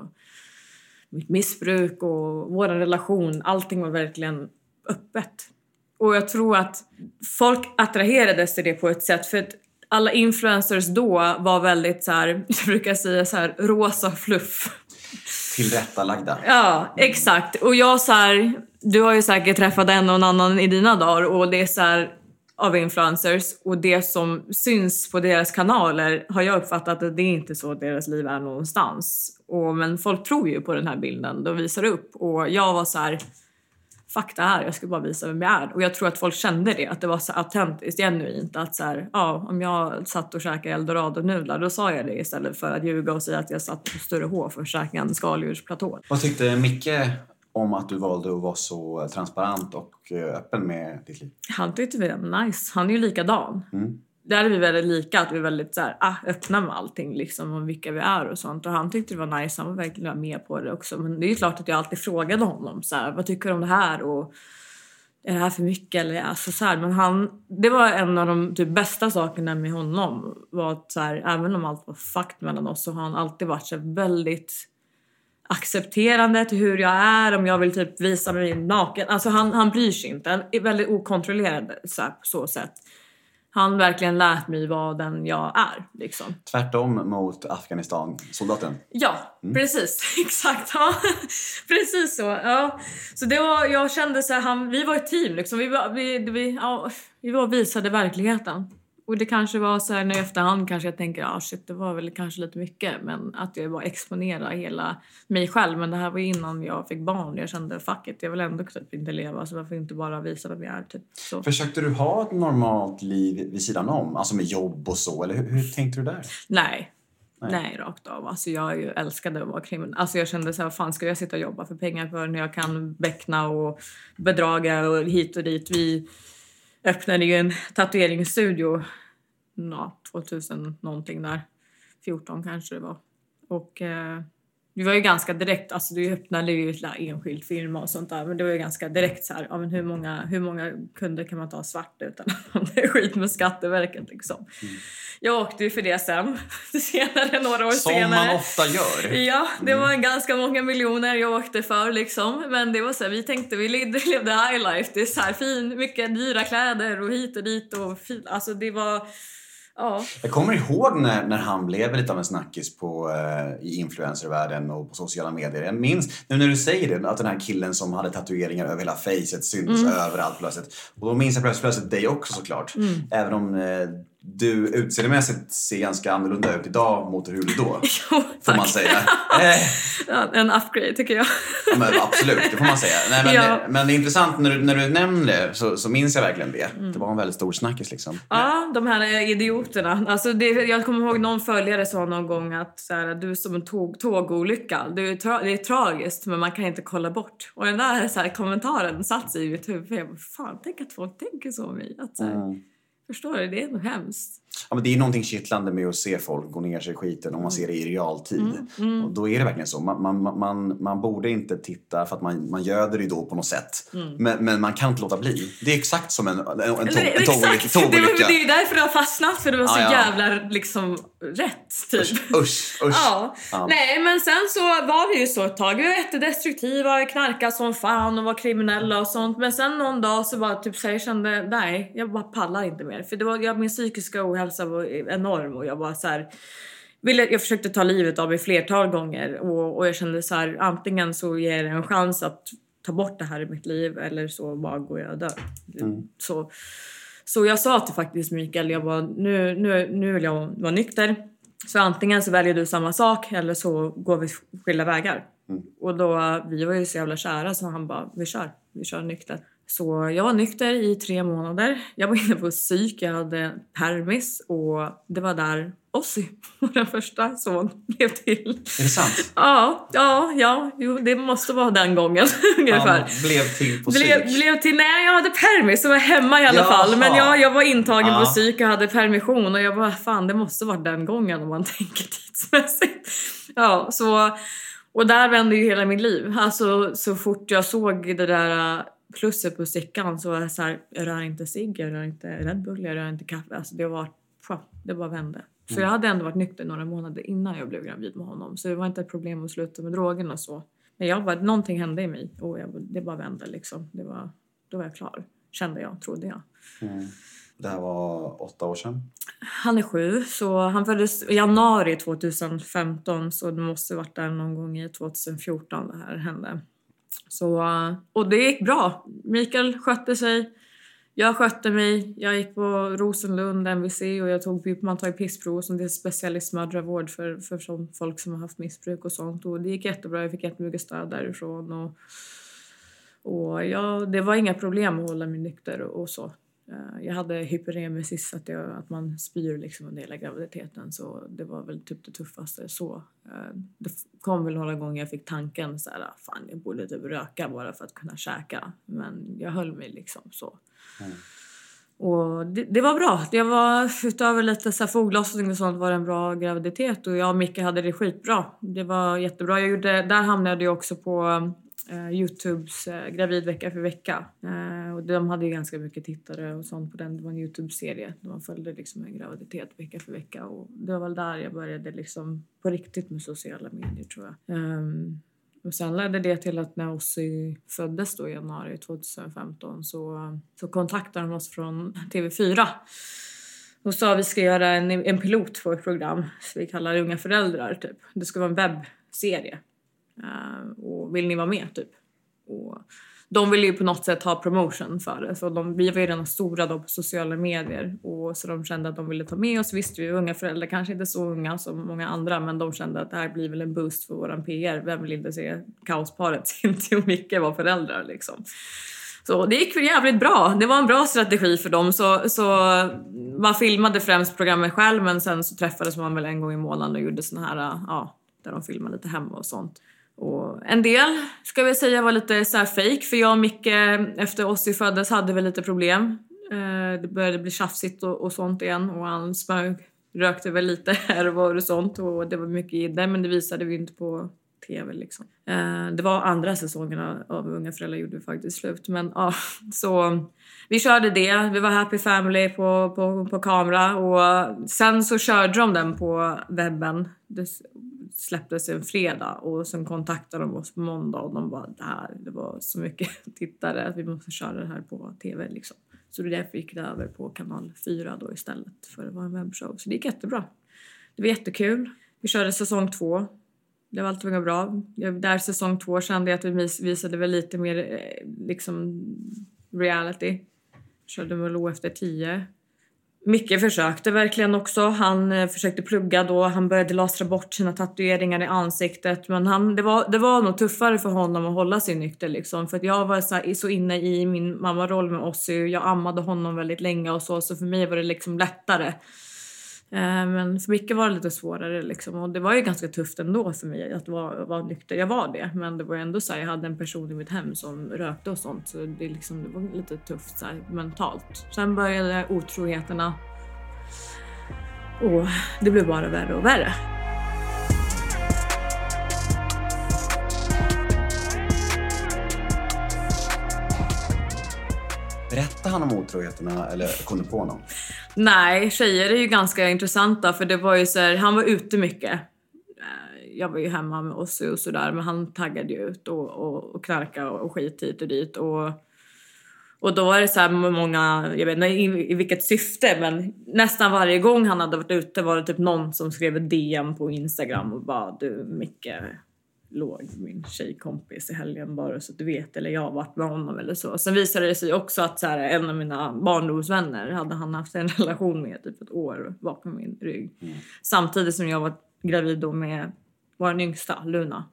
mitt missbruk och vår relation. Allting var verkligen öppet. Och jag tror att folk attraherades till det på ett sätt. För att alla influencers då var väldigt så här, jag brukar säga så här, rosa fluff. Tillrättalagda. Ja, exakt. Och jag så här, du har ju säkert träffat en och en annan i dina dagar. Och det är så här, av influencers. Och det som syns på deras kanaler har jag uppfattat att det är inte så att deras liv är någonstans. Och, men folk tror ju på den här bilden. De visar upp. Och jag var så här, fuck det här, jag ska bara visa vem jag är. Och jag tror att folk kände det. Att det var så autentiskt, genuint. Att så här, ja, om jag satt och käkade Eldorado-nudlar, då sa jag det istället för att ljuga och säga att jag satt på Större H för att käka en skaldjursplatå. Vad tyckte Micke om att du valde att vara så transparent och öppen med ditt liv? Han tyckte det var nice. Han är ju likadan. Mm. Där är vi väldigt lika, att vi är väldigt så här, ah, öppna med allting liksom, om vilka vi är och sånt. Och han tyckte det var nice, han var verkligen med på det också. Men det är ju klart att jag alltid frågade honom så här, vad tycker du om det här? Och är det här för mycket? Eller, alltså, så här. Men han, det var en av de typ, bästa sakerna med honom. Var att så här, även om allt var fucked mellan oss så har han alltid varit så väldigt accepterande till hur jag är. Om jag vill typ visa mig naken. Alltså han, han bryr sig inte. Han är väldigt okontrollerad så, här, på så sätt. Han verkligen lärt mig vad den jag är. Liksom. Tvärtom mot Afghanistan-soldaten. Ja, mm. precis. Exakt. Ja. Precis så. Ja. Så det var, jag kände så här, han, vi var ett team. Liksom. Vi, var, vi, vi, ja, vi var visade verkligheten. Och det kanske var så här, nu i efterhand kanske jag tänker, ah, shit, det var väl kanske lite mycket. Men att jag bara exponerade hela mig själv. Men det här var innan jag fick barn. Jag kände, fuck it, jag vill ändå typ inte leva. Så varför inte bara visa vem jag är, typ. Så. Försökte du ha ett normalt liv vid sidan om? Alltså med jobb och så? Eller hur, hur tänkte du där? Nej. Nej. Nej, rakt av. Alltså jag ju älskade att vara kriminell. Alltså jag kände så här, fan ska jag sitta och jobba för pengar för när jag kan beckna och bedraga och hit och dit. Vi öppnade ju en tatueringsstudio ja, tvåtusen någonting där. fjorton kanske det var. Och eh, det var ju ganska direkt, alltså du öppnade ju ett enskild firma och sånt där. Men det var ju ganska direkt så här, ja, men hur många, hur många kunder kan man ta svart utan att det är skit med Skatteverket liksom. Mm. Jag åkte ju för det sen, senare, några år Som senare. Som man ofta gör. Ja, det var ganska många miljoner jag åkte för liksom. Men det var så här, vi tänkte, vi levde high life. Det är så här fin, mycket dyra kläder och hit och dit och fin, alltså det var... Ja. Jag kommer ihåg när, när han blev lite av en snackis på, uh, i influencervärlden och på sociala medier. Jag minns, nu när du säger det, att den här killen som hade tatueringar över hela facet syntes mm. överallt plötsligt. Och då minns jag plötsligt, plötsligt dig också såklart. Mm. Även om uh, du utseendemässigt ser ganska annorlunda ut idag mot hur du då. Jo, får man säga. Ja, en upgrade tycker jag. Ja, men absolut, det får man säga. Nej, men, Ja. men det är intressant när du, när du nämner det så, så minns jag verkligen det. Mm. Det var en väldigt stor snackis liksom. Ja, de här idioterna. Alltså det, jag kommer ihåg någon följare sa någon gång att så här, du är som en tåg, tågolycka. Det är, tra, det är tragiskt men man kan inte kolla bort. Och den där så här, kommentaren satt sig i mitt huvud. Jag bara, fan, tänk att folk tänker så om mig. Att, så här, mm. Förstår du? Det är nog hemskt. Ja, men det är någonting kittlande med att se folk gå ner sig i skiten om man ser det i realtid. Mm, mm. Och då är det verkligen så. Man, man, man, man borde inte titta för att man, man göder det då på något sätt. Mm. Men, men man kan inte låta bli. Det är exakt som en, en, en, tåg, en tågolycka. Det, det är ju därför det har fastnat. För det var så ah, ja. jävla liksom rätt. Typ. Usch, usch, usch. Ja. Ja. Nej, men sen så var vi ju så ett tag. Vi var jättedestruktiva, knarkade som fan och var kriminella och sånt. Men sen någon dag så var typ så jag kände, nej, jag bara pallar inte mer. För det var, jag, min psykiska ohälsa var enorm och jag var så här, ville, jag försökte ta livet av mig flertal gånger och, och jag kände så här, antingen så ger det en chans att ta bort det här i mitt liv eller så bara går jag och dör. Mm. Så, så jag sa till faktiskt Mikael, jag bara, nu, nu, nu vill jag vara nykter. Så antingen så väljer du samma sak eller så går vi skilda vägar. Mm. Och då, vi var ju så jävla kära så han bara, vi kör, vi kör nykter. Så jag var nykter i tre månader. Jag var inne på psyk, jag hade permis och det var där Ossi, vår första son, blev till. Är det sant? Ja, ja, ja jo, det måste vara den gången ungefär. Han blev till på blev, psyk? Blev till, nej jag hade permis, så var hemma i alla Jaha. fall. Men jag, jag var intagen ja. på psyk och hade permission och jag bara, fan det måste vara den gången om man tänker tidsmässigt. Ja, så, och där vände ju hela mitt liv. Alltså så fort jag såg det där plusset på stickan så var jag så här, jag rör inte cigg, jag rör inte Red Bull, jag rör inte kaffe. Alltså det var, det bara vände. Så jag hade ändå varit nykter några månader innan jag blev gravid med honom. Så det var inte ett problem att sluta med drogerna och så. Men jag var, någonting hände i mig och jag, det bara vände liksom. Det var, då var jag klar, kände jag, trodde jag. Mm. Det här var åtta år sedan? Han är sju, så han föddes i januari tjugohundrafemton. Så det måste varit där någon gång i tjugohundrafjorton det här hände. Så, och det gick bra. Mikael skötte sig. Jag skötte mig. Jag gick på Rosenlund M V C och jag tog, man tar pissprov som det är specialistmödravård för, för som folk som har haft missbruk och sånt. Och det gick jättebra. Jag fick jättemycket stöd därifrån. Och, och ja, det var inga problem att hålla mig nykter och, och så. Jag hade hyperemesis, att, jag, att man spyr liksom under hela graviditeten. Så det var väl typ det tuffaste. Så, det kom väl några gånger jag fick tanken så här, fan jag borde typ röka bara för att kunna käka. Men jag höll mig liksom så. Mm. Och det, det var bra. Det var utöver lite så här foglossning och sånt var det en bra graviditet. Och jag och Micke hade det skitbra. Det var jättebra. Jag gjorde, där hamnade jag också på Uh, Youtubes uh, gravid vecka för vecka. Uh, och de hade ju ganska mycket tittare och sånt på den. Det var en Youtube-serie där man följde liksom en graviditet vecka för vecka. Och det var väl där jag började liksom på riktigt med sociala medier, tror jag. Um, och sen ledde det till att när Ossi föddes då i januari tjugohundrafemton så, så kontaktade de oss från T V fyra. Och sa att vi ska göra en, en pilot för ett program som vi kallar Unga föräldrar typ. Det ska vara en webbserie. Uh, och vill ni vara med typ. Och de ville ju på något sätt ha promotion för det. Så de, vi var ju redan stora då på sociala medier. Och så de kände att de ville ta med oss. Visst, vi unga föräldrar kanske inte så unga som många andra. Men de kände att det här blir väl en boost för våran P R. Vem vill inte se kaosparet Cinti och Micke vara föräldrar liksom. Så det gick jävligt bra. Det var en bra strategi för dem. Så, så man filmade främst programmet själv. Men sen så träffades man väl en gång i månaden och gjorde såna här, ja, där de filmade lite hemma och sånt. Och en del ska vi säga var lite så här fake. För jag och Micke efter Ossi föddes hade väl lite problem. Eh, det började bli tjafsigt och, och sånt igen. Och han smög, rökte väl lite här och var och sånt. Och det var mycket i det, men det visade vi inte på tv liksom. Eh, det var andra säsongerna av Unga föräldrar gjorde vi faktiskt slut. Men ja, så vi körde det. Vi var Happy Family på, på, på kamera. Och sen så körde de den på webben. Det släpptes en fredag och sen kontaktade de oss på måndag och de bara, det här, det var så mycket tittare att vi måste köra det här på tv liksom. Så därför gick det över på kanal fyra då istället för att vara en webbshow. Så det gick jättebra. Det var jättekul. Vi körde säsong två. Det var alltid bra. Där säsong två kände jag att vi visade väl lite mer liksom reality. Körde Malou efter tio. Micke försökte verkligen också. Han eh, försökte plugga då. Han började lasra bort sina tatueringar i ansiktet. Men han, det, var, det var nog tuffare för honom att hålla sig nykter. Liksom. För att jag var så, här, så inne i min mammaroll med Ossi. Jag ammade honom väldigt länge och så. Så för mig var det liksom lättare. Eh, men för Micke var det lite svårare. Liksom. Och det var ju ganska tufft ändå för mig att vara, vara nykter. Jag var det. Men det var ändå så här, jag hade en person i mitt hem som rökte och sånt. Så det, liksom, det var lite tufft så här, mentalt. Sen började otroheterna. Och det blev bara värre och värre. Berättade han om otroheterna eller kom du på någon? Nej, tjejer är ju ganska intressanta för det var ju så här, han var ute mycket. Jag var ju hemma med oss och sådär, men han taggade ju ut och, och, och knarkade och skit hit och dit. Och, och då var det så här många, jag vet inte i, i vilket syfte, men nästan varje gång han hade varit ute var det typ någon som skrev ett D M på Instagram och bara, du Micke, låg min tjejkompis i helgen bara så att du vet, eller jag har varit med honom eller så. Sen visade det sig också att så här, en av mina barndomsvänner hade han haft en relation med typ ett år bakom min rygg. Mm. Samtidigt som jag var gravid då med vår yngsta, Luna.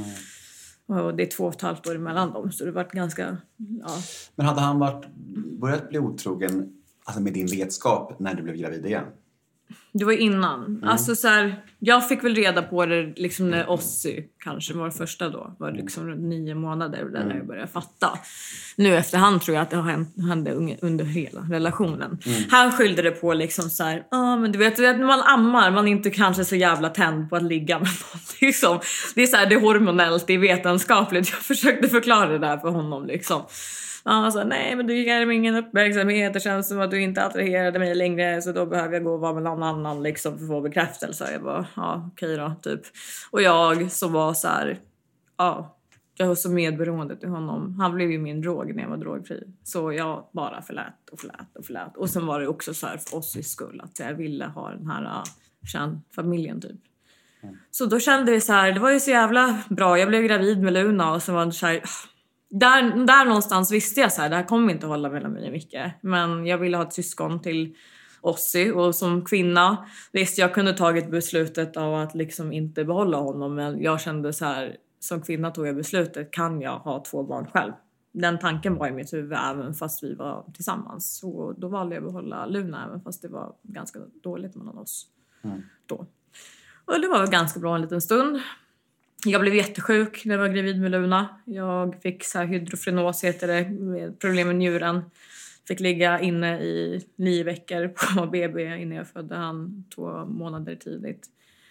Mm. Och det är två och ett halvt år emellan dem, så det var ganska, ja. Men hade han varit, börjat bli otrogen alltså med din vetskap när du blev gravid igen? Det var innan. Mm. Alltså så här, jag fick väl reda på det liksom när Ossi kanske var första då. Var liksom runt nio månader där mm. jag började fatta. Nu efterhand tror jag att det har hänt, hände under hela relationen. Mm. Han skyllde det på liksom så här, ah, men du vet, du vet när man ammar, man är inte kanske så jävla tänd på att ligga med någon. Liksom. Det är så här, det är hormonellt, det är vetenskapligt. Jag försökte förklara det där för honom liksom. Han sa, nej men du ger mig ingen uppmärksamhet. Det känns som att du inte attraherade mig längre. Så då behöver jag gå och vara med någon annan liksom, för att få bekräftelse. Jag bara, ja okej då typ. Och jag som var så här, ja, jag var så medberoende till honom. Han blev ju min drog när jag var drogfri. Så jag bara förlät och förlät och förlät. Och sen var det också så här för oss i skull. Att jag ville ha den här uh, familjen typ. Mm. Så då kände vi så här, det var ju så jävla bra. Jag blev gravid med Luna och så var det så här... Där, där någonstans visste jag så här, det här kommer inte hålla mellan mig och Micke. Men jag ville ha ett syskon till Ossi. Och som kvinna, visst jag kunde tagit beslutet av att liksom inte behålla honom. Men jag kände så här, som kvinna tog jag beslutet, kan jag ha två barn själv? Den tanken var i mitt huvud även fast vi var tillsammans. Så då valde jag att behålla Luna även fast det var ganska dåligt mellan oss mm. då. Och det var väl ganska bra en liten stund. Jag blev jättesjuk när jag var gravid med Luna. Jag fick så här hydrofrenos heter det, med problem med njuren. Fick ligga inne i nio veckor på B B innan jag födde han två månader tidigt.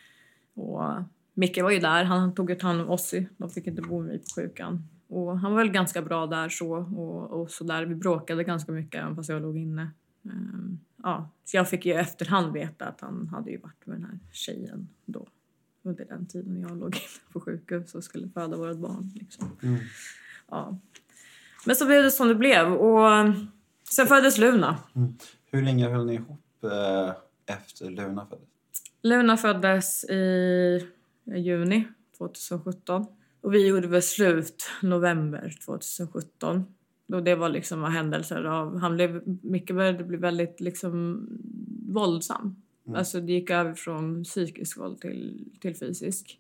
Och Micke var ju där, han tog ett hand om Ossi. De fick inte bo med mig på sjukan. Och han var väl ganska bra där så. Och, och så där. Vi bråkade ganska mycket även fast jag låg inne. Um, ja. Så jag fick ju efterhand veta att han hade ju varit med den här tjejen då. Under den tiden jag låg inne på sjukhus och skulle föda vårt barn. Liksom. Mm. Ja. Men så blev det som det blev. Och sen föddes Luna. Mm. Hur länge höll ni ihop eh, efter Luna föddes? Luna föddes i juni tjugohundrasjutton. Och vi gjorde väl slut november tjugohundrasjutton. Och det var liksom händelser av... Han blev, mycket började bli väldigt liksom våldsam. Mm. Alltså det gick över från psykisk våld till, till fysisk.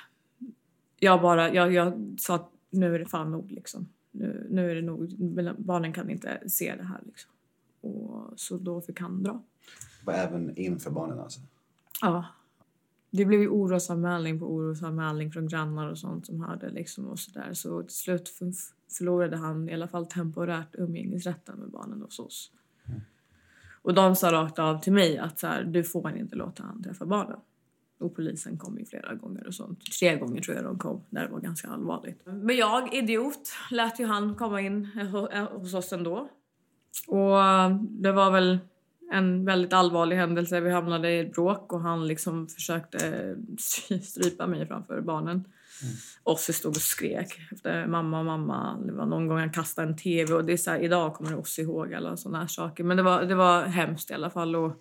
Jag bara, jag, jag sa att nu är det fan nog liksom. Nu, nu är det nog, barnen kan inte se det här liksom. Och så då fick han dra. Och även inför barnen alltså? Ja. Det blev ju orosanmälning på orosanmälning från grannar och sånt som hörde liksom och sådär. Så till slut förlorade han i alla fall temporärt umgängesrätten med barnen hos oss. Mm. Och de sa rakt av till mig att så här, du får inte låta han träffa barnen. Och polisen kom ju flera gånger och sånt. Tre gånger tror jag de kom. Där det var ganska allvarligt. Men jag, idiot, lät ju han komma in hos oss ändå. Och det var väl en väldigt allvarlig händelse. Vi hamnade i ett bråk och han liksom försökte strypa mig framför barnen. Mm. Och så stod och skrek efter mamma och mamma. Det var någon gång han kastade en tv. Och det är så här, idag kommer det oss ihåg alla sådana här saker. Men det var, det var hemskt i alla fall. Och,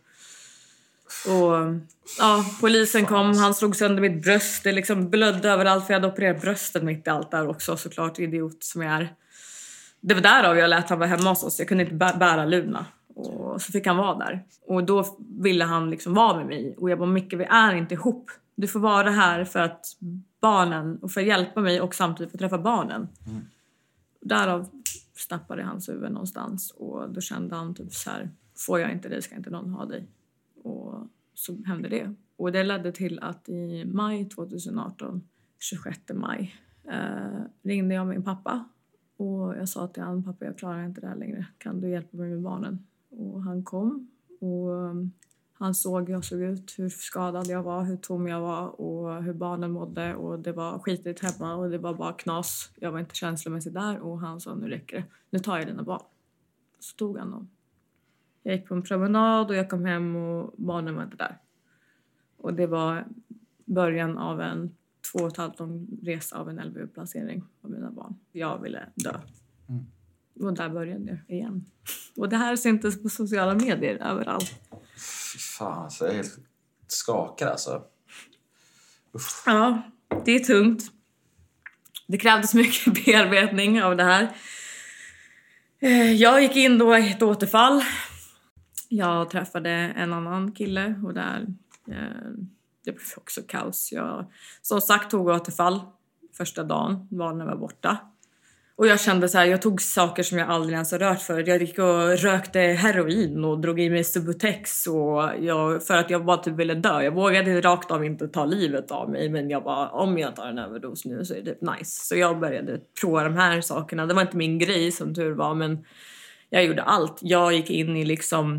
och ja, polisen kom. Han slog sönder mitt bröst. Det liksom blödde överallt för jag hade opererat bröstet mitt i allt där också. Såklart idiot som jag är. Det var därav jag lät han vara hemma hos oss. Jag kunde inte bära Luna. Och så fick han vara där. Och då ville han liksom vara med mig. Och jag bara, Micke, vi är inte ihop. Du får vara här för att barnen, och för att hjälpa mig och samtidigt få träffa barnen. Mm. Därav snappade hans huvud någonstans. Och då kände han typ så här, får jag inte dig ska inte någon ha dig. Och så hände det. Och det ledde till att i maj tjugoarton, tjugosjätte maj, eh, ringde jag min pappa. Och jag sa till honom, pappa jag klarar inte det här längre. Kan du hjälpa mig med barnen? Och han kom. Och um, han såg hur jag såg ut, hur skadad jag var, hur tom jag var. Och hur barnen mådde. Och det var skitigt hemma och det var bara knas. Jag var inte känslomässig där. Och han sa, nu räcker det. Nu tar jag dina barn. Så tog han dem. Jag gick på en promenad och jag kom hem och barnen var inte där. Och det var början av en två och ett halvt lång resa av en L V U-placering av mina barn. Jag ville dö. Mm. Och där började det igen. Och det här syntes på sociala medier överallt. Fy fan, alltså, jag är helt skakad alltså. Uff. Ja, det är tungt. Det krävdes mycket bearbetning av det här. Jag gick in då i ett återfall. Jag träffade en annan kille och där... Eh, det blev också kaos. Jag som sagt tog återfall första dagen. Barnen var borta. Och jag kände så här, jag tog saker som jag aldrig ens har rört för. Jag gick och rökte heroin och drog i mig Subutex. Och jag, för att jag bara typ ville dö. Jag vågade rakt av inte ta livet av mig. Men jag bara, om jag tar en överdos nu så är det typ nice. Så jag började prova de här sakerna. Det var inte min grej som tur var. Men jag gjorde allt. Jag gick in i liksom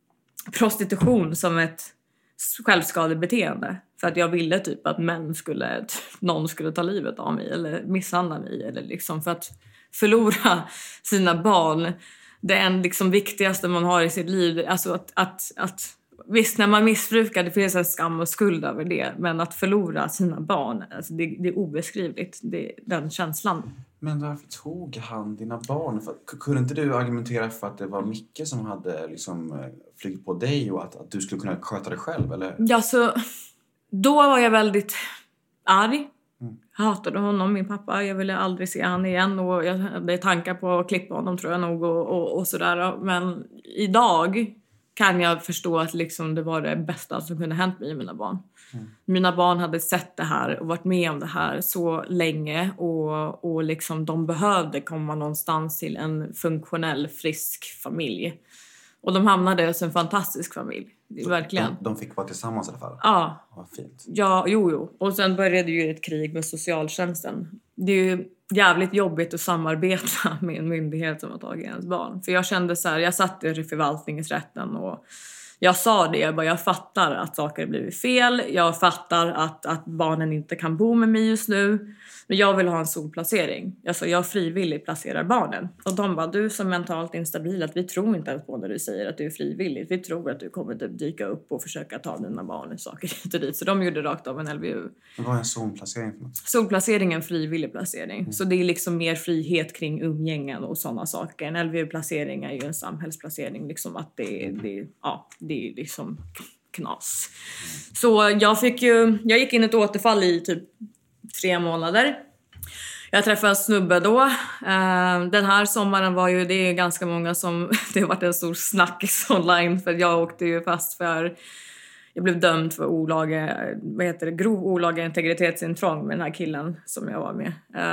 prostitution som ett självskadebeteende. För att jag ville typ att män skulle, någon skulle ta livet av mig eller misshandla mig. Eller liksom för att förlora sina barn. Det är en liksom viktigaste man har i sitt liv. Alltså att, att, att visst, när man missbrukar, det finns en skam och skuld över det. Men att förlora sina barn, alltså det, det är obeskrivligt. Det, den känslan. Men varför tog han dina barn? För, kunde inte du argumentera för att det var Micke som hade liksom flugit på dig och att, att du skulle kunna sköta det själv? Eller? Ja, så då var jag väldigt arg. Mm. Hatade honom, min pappa. Jag ville aldrig se han igen. Och jag hade tankar på att klippa honom tror jag nog och, och, och sådär. Men idag kan jag förstå att liksom det var det bästa som kunde hänt mig och mina barn. Mm. Mina barn hade sett det här och varit med om det här så länge. Och, och liksom de behövde komma någonstans till en funktionell, frisk familj. Och de hamnade hos en fantastisk familj. Verkligen. De, de fick vara tillsammans i alla fall? Ja. Vad fint. Ja, jo, jo. Och sen började ju ett krig med socialtjänsten. Det är ju jävligt jobbigt att samarbeta med en myndighet som har tagit ens barn. För jag kände så här, jag satt i förvaltningsrätten och jag sa det, jag bara, jag fattar att saker har blivit fel. Jag fattar att, att barnen inte kan bo med mig just nu. Men jag vill ha en zonplacering. Alltså jag frivilligt placerar barnen. Och de bara, du som mentalt instabil, att vi tror inte ens på när du säger att du är frivilligt. Vi tror att du kommer typ dyka upp och försöka ta dina barn och saker hit och dit. Så de gjorde rakt av en L V U. Men vad är en zonplacering för något? Zonplacering är en frivillig placering. Mm. Så det är liksom mer frihet kring umgängen och sådana saker. En L V U-placering är ju en samhällsplacering. Liksom att det, det, ja, det är liksom knas. Mm. Så jag fick ju, jag gick in ett återfall i typ tre månader. Jag träffade en snubbe då. Den här sommaren var ju, det är ganska många som, det har varit en stor snackis online. För jag åkte ju fast för, jag blev dömd för olaga, vad heter det, grov olaga integritetsintrång med den här killen som jag var med.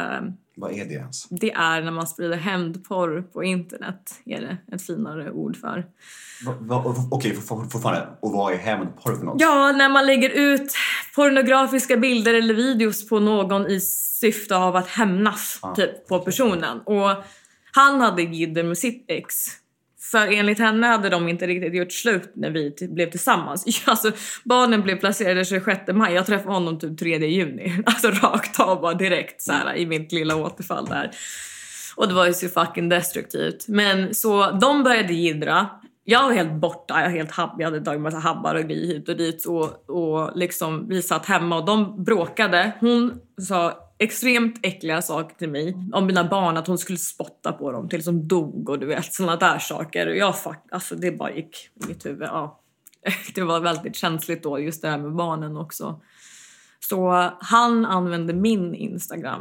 Vad är det ens? Det är när man sprider hämndporr på internet. Är det ett finare ord för. Va, va, okej, for, fortfarande. Och vad är hämndporr för något? Ja, när man lägger ut pornografiska bilder eller videos på någon i syfte av att hämnas ah. typ, på personen. Och han hade gidder med sitt ex. För enligt henne hade de inte riktigt gjort slut när vi t- blev tillsammans. Alltså, barnen blev placerade tjugosjätte maj. Jag träffade honom typ tredje juni. Alltså rakt av bara direkt så här, i mitt lilla återfall där. Och det var ju så fucking destruktivt. Men så de började gidra. Jag var helt borta, jag var helt habb. Jag hade tagit en massa habbar och grejer hit och dit. Och, och liksom vi satt hemma och de bråkade. Hon sa extremt äckliga saker till mig om mina barn, att hon skulle spotta på dem tills de dog och du vet, sådana där saker. Och jag fuck, alltså det bara gick i mitt huvud, ja. Det var väldigt känsligt då, just det här med barnen också. Så han använde min Instagram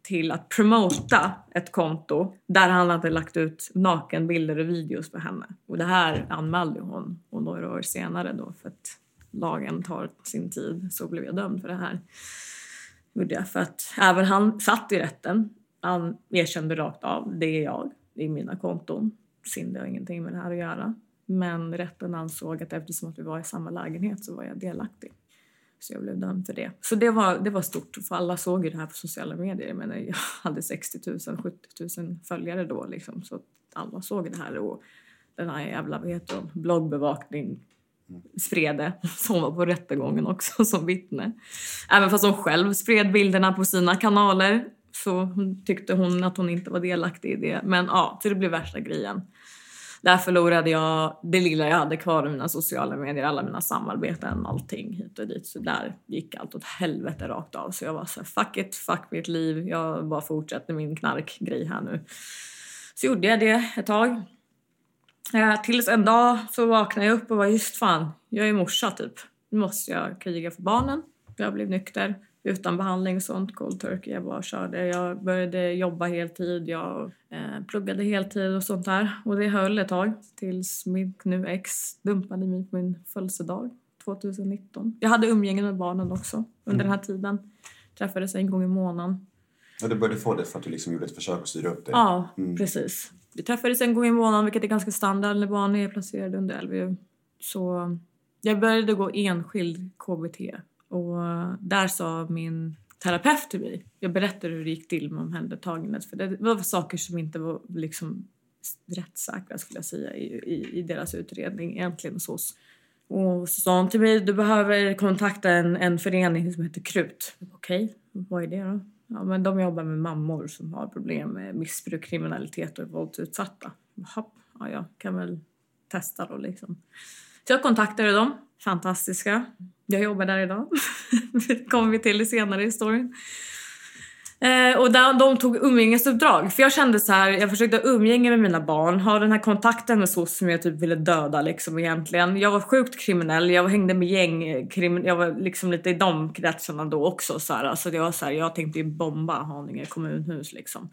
till att promota ett konto där han hade lagt ut nakenbilder och videos på henne. Och det här anmälde hon. Och några år senare då, för att lagen tar sin tid, så blev jag dömd för det här. Gjorde jag för att även han satt i rätten. Han erkände rakt av, det är jag, det är mina konton. Sinde har ingenting med det här att göra. Men rätten ansåg att eftersom att vi var i samma lägenhet så var jag delaktig. Så jag blev dömd för det. Så det var, det var stort, för alla såg ju det här på sociala medier. Jag menar, jag hade sextio tusen, sjuttio tusen följare då liksom. Så alla såg det här, och den här jävla, vad heter de, bloggbevakning spred det. Som var på rättegången också som vittne. Även fast hon själv spred bilderna på sina kanaler, så tyckte hon att hon inte var delaktig i det. Men ja, så det blev värsta grejen. Där förlorade jag det lilla jag hade kvar av mina sociala medier, alla mina samarbeten, allting hit och dit. Så där gick allt åt helvete rakt av. Så jag var så här, fuck it, fuck mitt liv. Jag bara fortsätter min knarkgrej här nu. Så gjorde jag det ett tag. Eh, tills en dag så vaknade jag upp och var just fan, jag är morsa typ. Nu måste jag kriga för barnen. Jag blev nykter. Utan behandling och sånt, cold turkey, jag bara körde. Jag började jobba heltid, jag eh, pluggade heltid och sånt där. Och det höll ett tag tills min nu ex dumpade mig på min födelsedag tjugonitton. Jag hade umgänge med barnen också under mm. den här tiden. Träffades en gång i månaden. Ja, du började få det för att du liksom gjorde ett försök att styra upp det. Ja, mm. precis. Vi träffades en gång i månaden, vilket är ganska standard när barn är placerade under L V U. Så jag började gå enskild K B T. Och där sa min terapeut till mig, jag berättade hur det gick till med omhändertagandet, för det var saker som inte var liksom rättssäkra skulle jag säga i, i, i deras utredning egentligen hos oss. Och så sa hon till mig, du behöver kontakta en, en förening som heter Krut. Okej, okay, vad är det då? Ja, men de jobbar med mammor som har problem med missbruk, kriminalitet och våldsutsatta. Jaha, ja, jag kan väl testa då liksom. Så jag kontaktade dem, fantastiska. Jag jobbar där idag. Det kommer vi till i senare i historien. Eh, och där, de tog umgängesuppdrag. För jag kände så här, jag försökte umgänga med mina barn. Ha den här kontakten med så som jag typ ville döda liksom egentligen. Jag var sjukt kriminell. Jag hängde med gäng. Krimin- jag var liksom lite i de kretsarna då också. Så här. Alltså det var så här, jag tänkte ju bomba Haninge kommunhus liksom.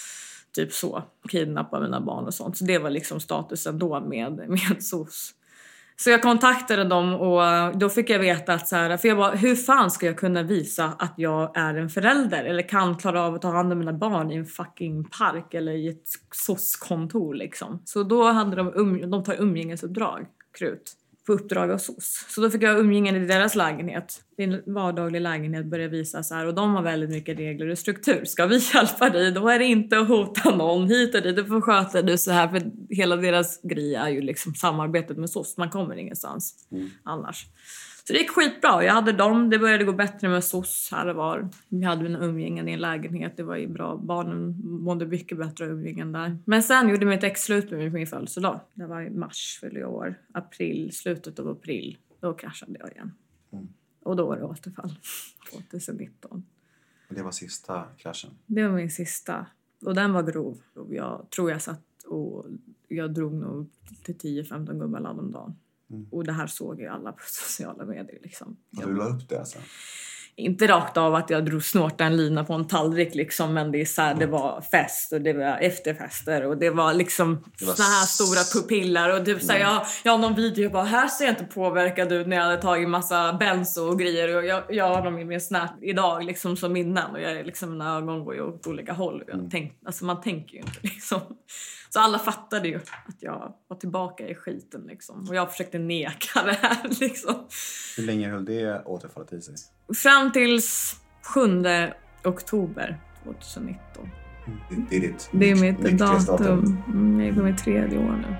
Typ så. Kidnappa mina barn och sånt. Så det var liksom statusen då med, med S O S. Så jag kontaktade dem och då fick jag veta att så här, för jag bara, hur fan ska jag kunna visa att jag är en förälder eller kan klara av att ta hand om mina barn i en fucking park eller i ett S O S-kontor liksom. Så då hade de, um, de tar umgängesuppdrag, Krut, på uppdrag av S O S. Så då fick jag umgängen i deras lägenhet. I en vardaglig lägenhet började visa så här, och de har väldigt mycket regler och struktur. Ska vi hjälpa dig? Då är det inte att hota någon hit och dit. Du får sköta du så här, för hela deras grej är ju liksom samarbetet med S O S. Man kommer ingenstans mm. annars. Så det gick skitbra. Jag hade dem. Det började gå bättre med S O S här och var. Vi hade en umgängen i en lägenhet. Det var ju bra. Barnen mådde mycket bättre av umgängen där. Men sen gjorde mitt ex slut med mig på min födelsedag. Det var i mars för i år. April, slutet av april. Då kraschade jag igen. Mm. Och då var det återfall. tjugonitton. Och det var sista kraschen? Det var min sista. Och den var grov. Jag tror jag satt och jag drog nog till tio femton gummaladd om dagen. Mm. Och det här såg ju alla på sociala medier liksom. Och du la upp det alltså? Inte rakt av att jag drog snorta en lina på en tallrik liksom, men det är så här, det var fest och det var efterfester och det var liksom det var såna här s- stora pupillar och typ så här, jag, jag har någon video och bara, här ser jag inte påverkad ut när jag hade tagit massa benzo och grejer och jag, jag har dem i min snap idag liksom som minnen och jag är liksom, mina ögon går ju åt olika håll och jag mm. tänk, alltså man tänker ju inte liksom. Så alla fattade ju att jag var tillbaka i skiten liksom. Och jag försökte neka det här liksom. Hur länge höll det återfallet i sig? Fram tills sjunde oktober tjugonitton. Mm. Det är ditt Det är mitt, mitt datum. datum. Mm, jag är på mitt tredje år nu.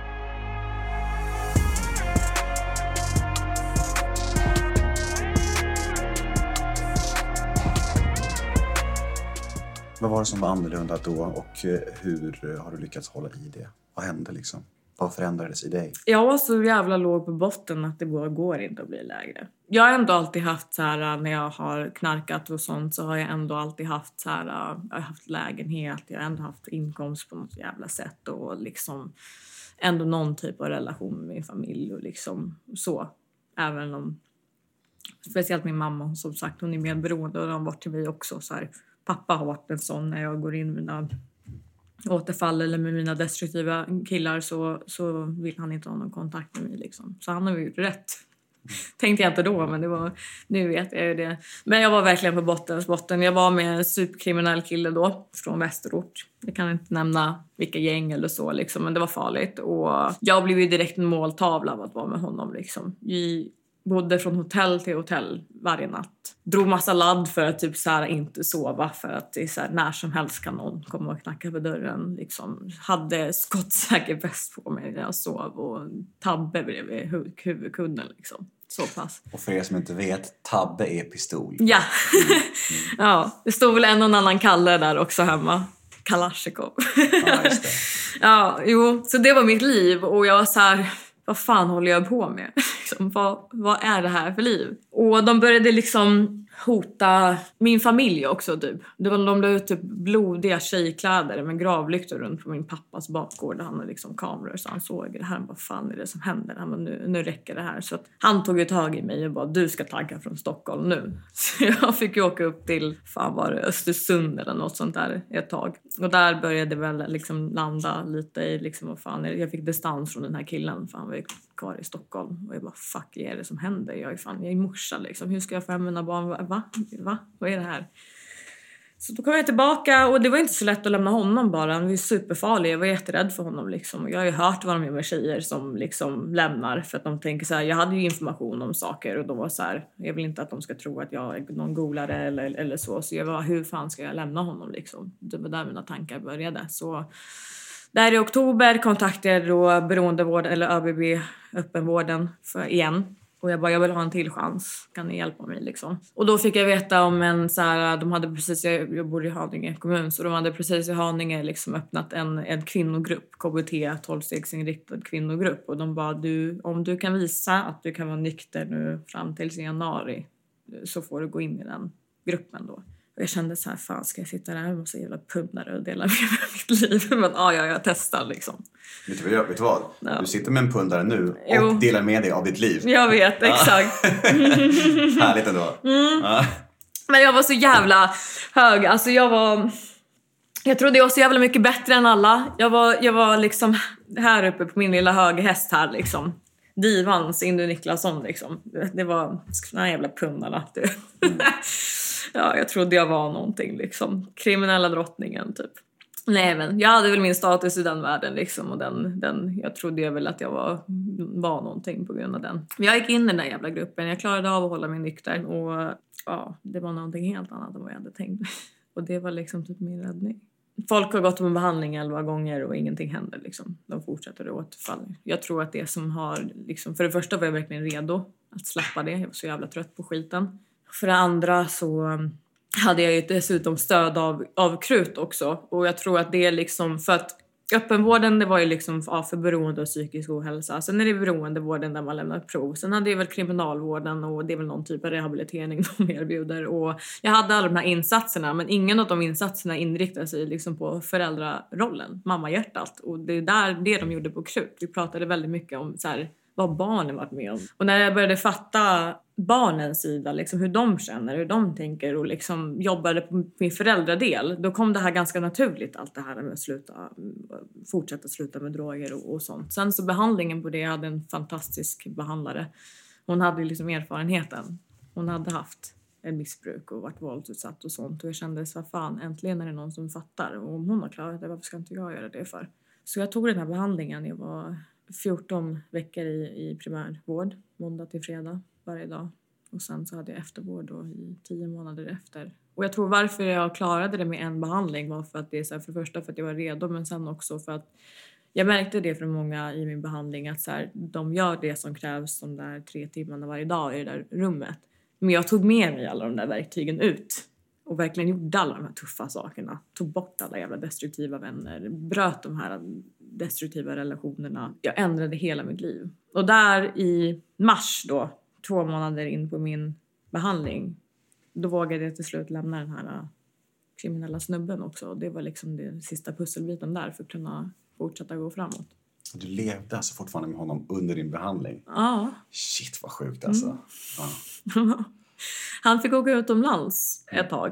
Vad var det som var annorlunda då och hur har du lyckats hålla i det? Vad hände liksom? Vad förändrades i dig? Jag var så jävla låg på botten att det bara går inte att bli lägre. Jag har ändå alltid haft så här, när jag har knarkat och sånt så har jag ändå alltid haft så här, jag har haft lägenhet, jag har ändå haft inkomst på något jävla sätt och liksom ändå någon typ av relation med min familj och liksom så. Även om, speciellt min mamma som sagt, hon är medberoende och de har varit till mig också så här pappa har varit en sån när jag går in mina återfall eller med mina destruktiva killar så, så vill han inte ha någon kontakt med mig liksom. Så han har ju rätt. Mm. Tänkte jag inte då, men det var, nu vet jag ju det. Men jag var verkligen på bottens botten. Jag var med en superkriminell kille då från Västerort. Jag kan inte nämna vilka gäng eller så liksom, men det var farligt. Och jag blev ju direkt en måltavla av att vara med honom liksom. Vi bodde från hotell till hotell varje natt. Drog massa ladd för att typ så här inte sova. För att det är så här, när som helst kan någon komma och knacka på dörren. Liksom. Hade skottsäker väst på mig när jag sov. Och Tabbe bredvid hu- huvudkudden liksom. Så pass. Och för er som inte vet, Tabbe är pistol. Ja. Mm. Ja, det stod väl en och annan Kalle där också hemma. Kalashnikov. Ja, just det. Ja, jo. Så det var mitt liv. Och jag var så här... Vad fan håller jag på med? liksom, vad, vad är det här för liv? Och de började liksom hota min familj också typ. Det var, de la ut typ blodiga tjejkläder med gravlyktor runt på min pappas bakgård. Där han hade liksom kameror så han såg det här. Vad fan är det som händer? Han bara, nu, nu räcker det här. Så att han tog ju tag i mig och bara, du ska tagga från Stockholm nu. Så jag fick ju åka upp till, fan var det, Östersund eller något sånt där ett tag. Och där började väl liksom landa lite i liksom, vad fan är det? Jag fick distans från den här killen för han var ju kvar i Stockholm. Och jag bara, fuck, vad är det som händer? Jag är fan, jag är morsa liksom. Hur ska jag få hem mina barn? Va? Va? Vad är det här? Så då kom jag tillbaka och det var inte så lätt att lämna honom bara. Han var ju superfarlig. Jag var jätterädd för honom liksom. Jag har ju hört vad de gör med tjejer som liksom lämnar. För att de tänker så här, jag hade ju information om saker. Och de var så här, jag vill inte att de ska tro att jag är någon golare eller, eller så. Så jag var, hur fan ska jag lämna honom liksom? Det var där mina tankar började. Så där i oktober kontaktade jag då beroendevård eller Ö B B, öppenvården för igen. Och jag bara, jag vill ha en till chans. Kan ni hjälpa mig liksom? Och då fick jag veta om en så här, de hade precis, jag bor i Haninge kommun. Så de hade precis i Haninge liksom öppnat en, en kvinnogrupp. K B T, tolv-stegsinriktad kvinnogrupp. Och de bara, du, om du kan visa att du kan vara nykter nu fram till januari. Så får du gå in i den gruppen då. Och jag kände så här, fan ska jag sitta där med massa jävla pundare och dela med mitt liv? Men ah, ja, jag testar liksom. Vet du, vet du vad? Ja. Du sitter med en pundare nu och jo. delar med dig av ditt liv. Jag vet, exakt. Härligt ändå. Mm. Ja. Men jag var så jävla hög. Alltså jag var... Jag trodde jag var så jävla mycket bättre än alla. Jag var, jag var liksom här uppe på min lilla höghäst här liksom. Divans Indu Niklasson liksom. Det var såna jävla pundarna. Mm. Ja, jag trodde jag var någonting liksom. Kriminella drottningen typ. Nej men, jag hade väl min status i den världen liksom. Och den, den, jag trodde jag väl att jag var, var någonting på grund av den. Jag gick in i den där jävla gruppen. Jag klarade av att hålla mig nykter. Och ja, det var någonting helt annat än vad jag hade tänkt. Och det var liksom typ min räddning. Folk har gått på behandling elva gånger och ingenting händer liksom. De fortsätter att återfalla. Jag tror att det som har liksom, för det första var jag verkligen redo att släppa det. Jag var så jävla trött på skiten. För det andra så hade jag ju dessutom stöd av, av krut också. Och jag tror att det är liksom, för att öppenvården det var ju liksom ja, för beroende och psykisk ohälsa. Sen är det beroendevården där man lämnar prov. Sen hade jag väl kriminalvården och det är väl någon typ av rehabilitering de erbjuder. Och jag hade alla de här insatserna men ingen av de insatserna inriktade sig liksom på föräldrarollen. Mammahjärtat. Och det är där det de gjorde på krut. Vi pratade väldigt mycket om så här, vad barnen varit med om. Och när jag började fatta barnens sida, liksom hur de känner, hur de tänker och liksom jobbade på min föräldradel, då kom det här ganska naturligt, allt det här med att sluta, fortsätta sluta med droger och, och sånt. Sen så behandlingen på det, jag hade en fantastisk behandlare. Hon hade liksom erfarenheten. Hon hade haft en missbruk och varit våldsutsatt och sånt. Och jag kände så fan, äntligen är det någon som fattar. Och om hon har klarat det, varför ska inte jag göra det för? Så jag tog den här behandlingen, jag var fjorton veckor i, i primärvård, måndag till fredag varje dag. Och sen så hade jag eftervård då i tio månader efter. Och jag tror varför jag klarade det med en behandling var för att det är så här, för det första för att jag var redo, men sen också för att jag märkte det från många i min behandling att så här, de gör det som krävs de där tre timmarna varje dag i det där rummet. Men jag tog med mig alla de där verktygen ut. Och verkligen gjorde alla de här tuffa sakerna. Tog bort alla jävla destruktiva vänner. Bröt de här destruktiva relationerna. Jag ändrade hela mitt liv. Och där i mars då, två månader in på min behandling, då vågade jag till slut lämna den här kriminella snubben också. Det var liksom den sista pusselbiten där för att kunna fortsätta gå framåt. Du levde alltså fortfarande med honom under din behandling? Ja. Shit, vad sjukt alltså. Mm. Ja. Han fick åka utomlands ett tag.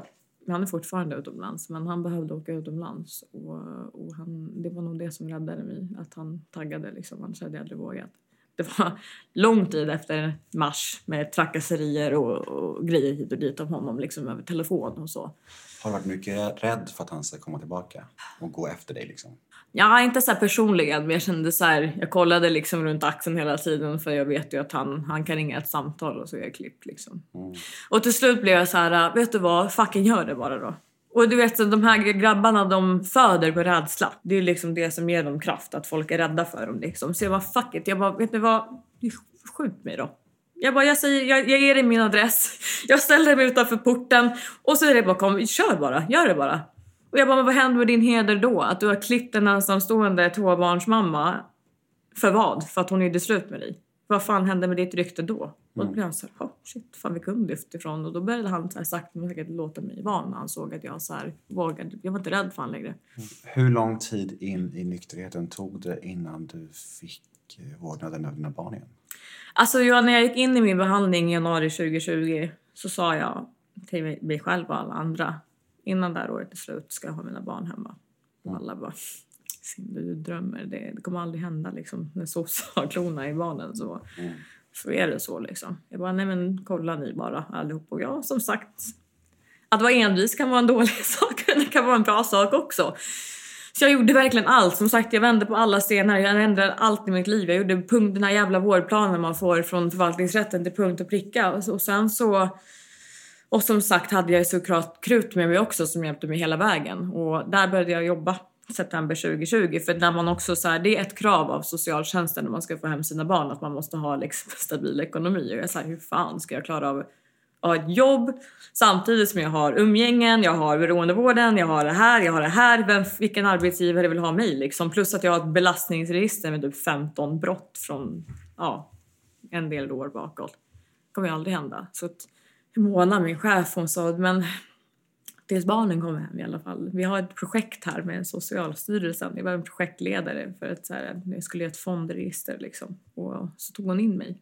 han är fortfarande utomlands, men han behövde åka utomlands. Och, och han, det var nog det som räddade mig, att han taggade liksom, annars hade jag aldrig vågat. Det var lång tid efter mars med trakasserier och, och grejer hit och dit av honom liksom över telefon och så. Har du varit mycket rädd för att han ska komma tillbaka och gå efter dig liksom? Ja, inte så här personligen, men jag kände så här, jag kollade liksom runt axeln hela tiden, för jag vet ju att han, han kan ringa ett samtal och så är jag klippt liksom. Mm. Och till slut blev jag så här, vet du vad, fucking gör det bara då. Och du vet, de här grabbarna, de föder på rädsla. Det är liksom det som ger dem kraft, att folk är rädda för dem liksom. Så jag bara, fuck it, jag bara, vet du vad, skjut mig då. Jag bara, jag säger, jag, jag ger dig min adress. Jag ställer mig utanför porten. Och så är det bara, kom, kör bara, gör det bara. Och jag bara, men vad händer med din heder då? Att du har klippt en ensamstående tvåbarnsmamma. För vad? För att hon gjorde slut med dig. Vad fan hände med ditt rykte då? Mm. Och då blev han så här, oh, shit, fan vi kunde lyft ifrån. Och då började han så här sakta men säkert låta mig vara. När han såg att jag så här vågade. Jag var inte rädd för han längre. Mm. Hur lång tid in i nykterheten tog det innan du fick vårdnaden av dina barn igen? Alltså jag, när jag gick in i min behandling i januari tjugo tjugo så sa jag till mig själv och alla andra, innan det här året är slut ska jag ha mina barn hemma. Och alla bara, du drömmer, det, det kommer aldrig hända liksom. När så sa klona i barnen så, mm. så är det så liksom. Jag bara, nej men kolla ni bara allihop. Och ja, som sagt, att vara envis kan vara en dålig sak, men det kan vara en bra sak också. Så jag gjorde verkligen allt. Som sagt, jag vände på alla stenar. Jag ändrade allt i mitt liv. Jag gjorde punkt, den här jävla vårdplanen man får från förvaltningsrätten till punkt och pricka. Och, och sen så... Och som sagt hade jag såklart krut med mig också som hjälpte mig hela vägen. Och där började jag jobba september tjugo tjugo. För när man också så här, det är ett krav av socialtjänsten när man ska få hem sina barn. Att man måste ha liksom stabil ekonomi. Och jag sa, hur fan ska jag klara av ha ett jobb samtidigt som jag har umgängen, jag har beroendevården, jag har det här, jag har det här. Vem, vilken arbetsgivare vill ha mig liksom? Plus att jag har ett belastningsregister med typ femton brott från ja, en del år bakåt. Det kommer ju aldrig hända. Så att Mona, min chef, hon sa, men tills barnen kommer hem i alla fall. Vi har ett projekt här med Socialstyrelsen. Jag var en projektledare för att så här, jag skulle göra ett fondregister liksom. Och så tog hon in mig.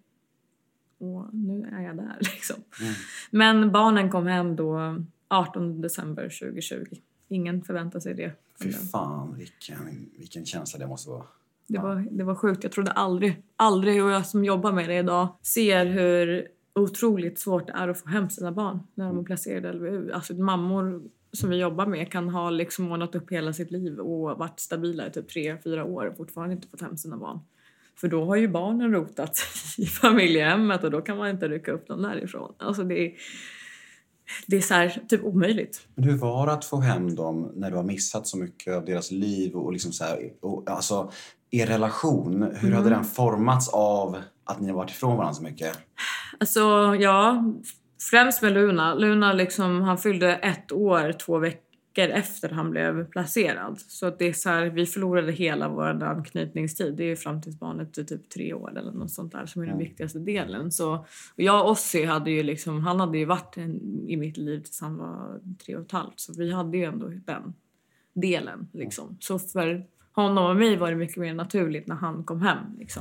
Och nu är jag där liksom. Mm. Men barnen kom hem då artonde december tjugo tjugo. Ingen förväntar sig det. Fy fan, vilken, vilken känsla det måste vara. Det var, det var sjukt. Jag trodde aldrig, aldrig, och jag som jobbar med det idag ser hur otroligt svårt det är att få hem sina barn när de är placerade i L V U. Alltså mammor som vi jobbar med kan ha liksom ordnat upp hela sitt liv och varit stabila i typ tre, fyra år och fortfarande inte fått hem sina barn. För då har ju barnen rotat i familjehemmet och då kan man inte rycka upp dem därifrån. Alltså det är, det är så här, typ omöjligt. Men hur var det att få hem dem när du har missat så mycket av deras liv och liksom så här, och, alltså er relation, hur mm. hade den formats av att ni har varit ifrån varandra så mycket? Alltså ja, främst med Luna. Luna liksom, han fyllde ett år, två veckor efter han blev placerad. Så att det är så här, vi förlorade hela vår anknytningstid. Det är ju fram tills barnet är typ tre år eller något sånt där som är den mm. viktigaste delen. Så och jag och Ossi hade ju liksom, han hade ju varit en, i mitt liv tills han var tre och ett halvt. Så vi hade ju ändå den delen liksom. Mm. Så för honom och mig var det mycket mer naturligt när han kom hem liksom.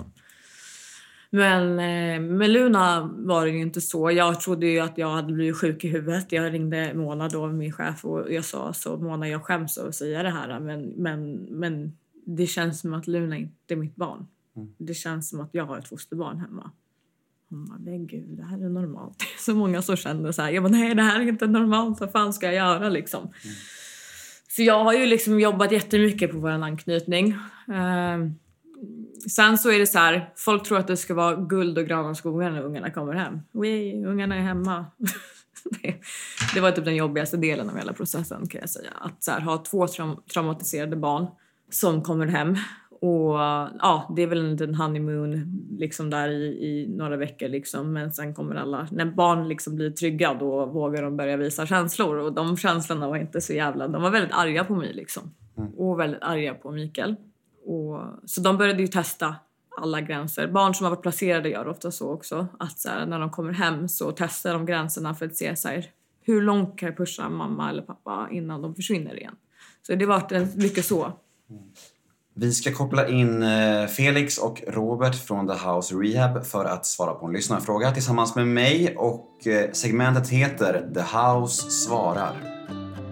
Men eh, med Luna var det ju inte så. Jag trodde ju att jag hade blivit sjuk i huvudet. Jag ringde Mona då, min chef, och jag sa så, Mona, jag skäms att säga det här. Men, men, men det känns som att Luna inte är mitt barn. Mm. Det känns som att jag har ett fosterbarn hemma. Hon bara, men gud, det här är normalt. Det är så många som känner så här, jag bara, nej, det här är inte normalt. Vad fan ska jag göra liksom? Mm. Så jag har ju liksom jobbat jättemycket på vår anknytning. Uh, Sen så är det så här, folk tror att det ska vara guld och gröna skogar när ungarna kommer hem. Oui, ungarna är hemma. det, det var typ den jobbigaste delen av hela processen kan jag säga. Att så här, ha två traum- traumatiserade barn som kommer hem. Och ja, det är väl en liten honeymoon liksom där i, i några veckor liksom. Men sen kommer alla, när barn liksom blir trygga då vågar de börja visa känslor. Och de känslorna var inte så jävla, de var väldigt arga på mig liksom. Mm. Och väldigt arga på Mikael. Och, så de började ju testa alla gränser. Barn som har varit placerade gör ofta så också. Att så här, när de kommer hem så testar de gränserna för att se så här, hur långt kan jag pusha mamma eller pappa innan de försvinner igen. Så det har varit mycket så. Mm. Vi ska koppla in Felix och Robert från The House Rehab för att svara på en lyssnarfråga tillsammans med mig. Och segmentet heter The House svarar.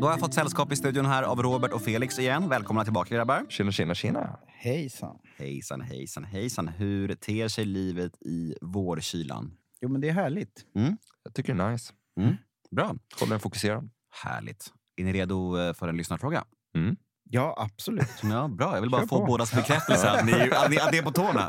Då har jag fått sällskap i studion här av Robert och Felix igen. Välkomna tillbaka, grabbar. Tjena, tjena, tjena. Hejsan. Hejsan, hejsan, hejsan. Hur ter sig livet i vårkylan? Jo, men det är härligt. Mm. Jag tycker det är nice. Mm. Bra. Håller den fokuserad. Härligt. Är ni redo för en lyssnarfråga? Mm. Ja, absolut. Ja, bra. Jag vill bara Kör få på. bådas bekräftelse att ni, att, ni, att ni är på tårna.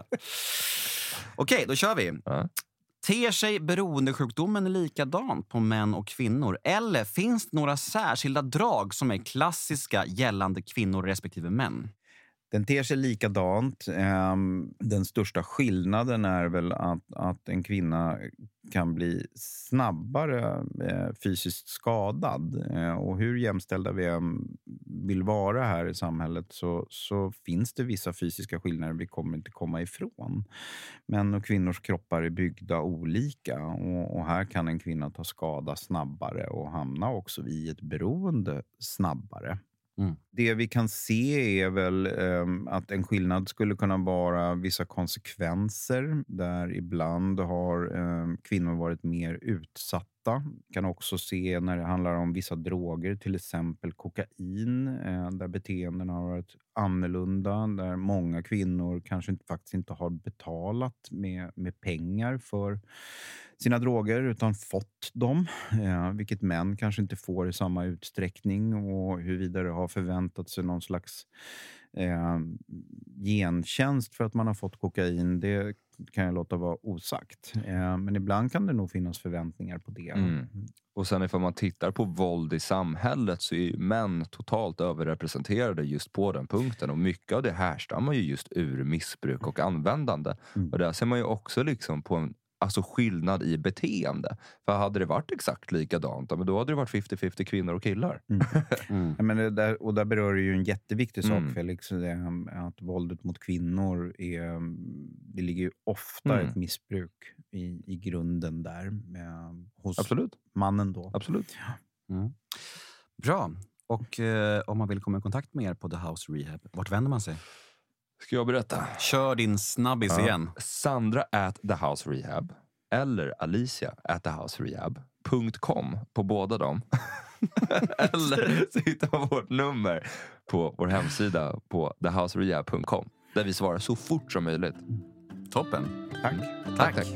Okej, då kör vi. Ja. Ter sig beroendesjukdomen likadant på män och kvinnor? Eller finns det några särskilda drag som är klassiska gällande kvinnor respektive män? Den ter sig likadant. Ehm, Den största skillnaden är väl att, att en kvinna kan bli snabbare eh, fysiskt skadad. Eh, och hur jämställda vi än vill vara här i samhället så, så finns det vissa fysiska skillnader vi kommer inte komma ifrån. Män och kvinnors kroppar är byggda olika och, och här kan en kvinna ta skada snabbare och hamna också i ett beroende snabbare. Mm. Det vi kan se är väl um, att en skillnad skulle kunna vara vissa konsekvenser där ibland har um, kvinnor varit mer utsatta. Kan också se när det handlar om vissa droger, till exempel kokain, eh, där beteenden har varit annorlunda, där många kvinnor kanske inte, faktiskt inte har betalat med, med pengar för sina droger utan fått dem, eh, vilket män kanske inte får i samma utsträckning, och huruvida det har förväntat sig någon slags eh, gentjänst för att man har fått kokain, det kan jag låta vara osagt. Eh, men ibland kan det nog finnas förväntningar på det. Mm. Och sen ifall man tittar på våld i samhället så är ju män totalt överrepresenterade just på den punkten. Och mycket av det härstammar ju just ur missbruk och användande. Mm. Och där ser man ju också liksom på en alltså skillnad i beteende. För hade det varit exakt likadant, men då hade det varit femtio femtio kvinnor och killar. Mm. Mm. Ja, men det där, och där berör det ju en jätteviktig sak, Mm. Felix. Det är att våldet mot kvinnor är, det ligger ju ofta Mm. ett missbruk i, i grunden där med, hos Absolut, mannen då. absolut. Mm. Bra. Och eh, om man vill komma i kontakt med er på The House Rehab, vart vänder man sig? Ska jag berätta? Kör din snabbis Ja. igen. Sandra at The House Rehab eller Alicia at The House Rehab punkt com på båda dem. Eller så hittar man vårt nummer på vår hemsida på the house rehab punkt com där vi svarar så fort som möjligt. Toppen. Tack. Tack. Tack.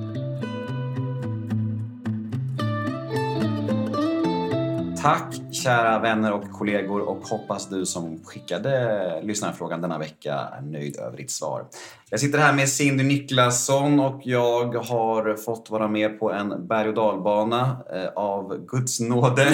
Tack kära vänner och kollegor, och hoppas du som skickade lyssnarfrågan denna vecka är nöjd över ditt svar. Jag sitter här med Cindy Niklasson och jag har fått vara med på en berg- och dalbana eh, av Guds nåde.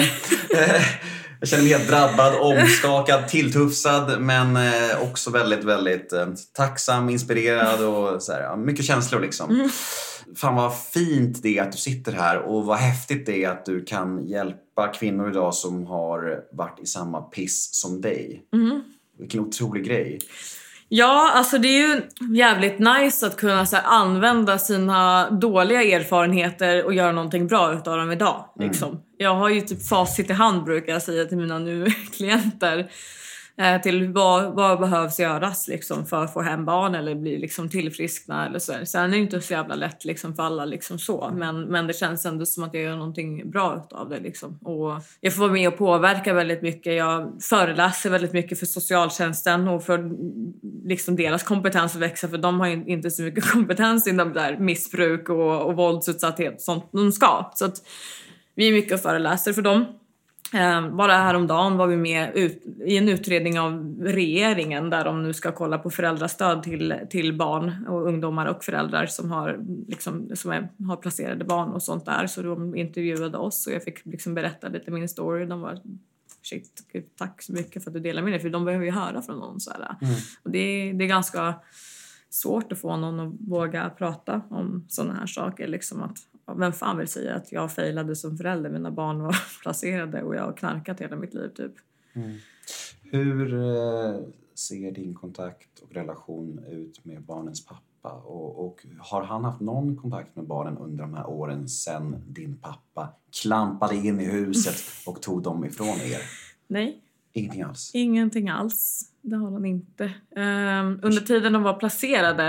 Jag känner mig helt drabbad, omskakad, tilltufsad, men eh, också väldigt, väldigt eh, tacksam, inspirerad och så här, ja, mycket känslor liksom. Mm. Fan vad fint det är att du sitter här, och vad häftigt det är att du kan hjälpa kvinnor idag som har varit i samma piss som dig. Mm. Vilken otrolig grej. Ja, alltså det är ju jävligt nice att kunna så här, använda sina dåliga erfarenheter och göra någonting bra utav dem idag. Liksom. Mm. Jag har ju typ facit i hand, brukar jag säga till mina nu klienter. Eh, till vad, vad behövs göras liksom, för att få hem barn eller bli liksom, tillfriskna. Eller så. Sen är det inte så jävla lätt liksom, för alla. Liksom, så. Men, men det känns ändå som att jag gör någonting bra utav det. Liksom. Och jag får vara med och påverka väldigt mycket. Jag föreläser väldigt mycket för socialtjänsten och för liksom, deras kompetens att växa. För de har ju inte så mycket kompetens inom där missbruk och, och våldsutsatthet och sånt de ska. Så att vi är mycket och föreläser för dem. Eh, bara häromdagen var vi med ut, i en utredning av regeringen där de nu ska kolla på föräldrastöd till, till barn och ungdomar och föräldrar som har, liksom, som är, har placerade barn och sånt där. Så de intervjuade oss och jag fick liksom berätta lite min story. De var, shit, gud, tack så mycket för att du delar med dig, för de behöver ju höra från någon. Så här. Mm. Och det, det är ganska svårt att få någon att våga prata om sådana här saker. Liksom att, vem fan vill säga att jag failade som förälder? Mina barn var placerade och jag har knarkat hela mitt liv typ. Mm. Hur eh, ser din kontakt och relation ut med barnens pappa? Och, och har han haft någon kontakt med barnen under de här åren sedan din pappa klampade in i huset och tog dem ifrån er? Nej. Ingenting alls? Ingenting alls. Det har han inte. Um, under tiden de var placerade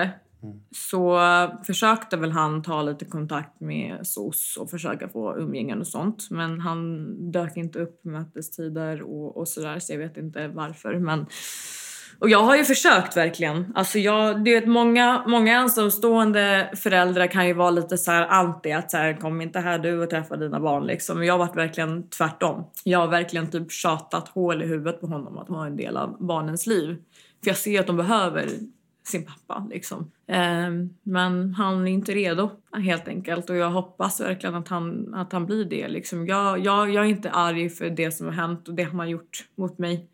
Mm. Så försökte väl han ta lite kontakt med S O S och försöka få umgängen och sånt. Men han dök inte upp på mötestider och, och sådär, så jag vet inte varför. Men... Och jag har ju försökt verkligen. Alltså jag, det är ett många, många ensamstående föräldrar kan ju vara lite så här anti att så här, kom inte här du och träffa dina barn liksom. Men jag har varit verkligen tvärtom. Jag har verkligen typ tjatat hål i huvudet på honom att vara en del av barnens liv. För jag ser att de behöver sin pappa liksom. Eh, men han är inte redo helt enkelt. Och jag hoppas verkligen att han, att han blir det liksom. Jag, jag, jag är inte arg för det som har hänt och det han har gjort mot mig.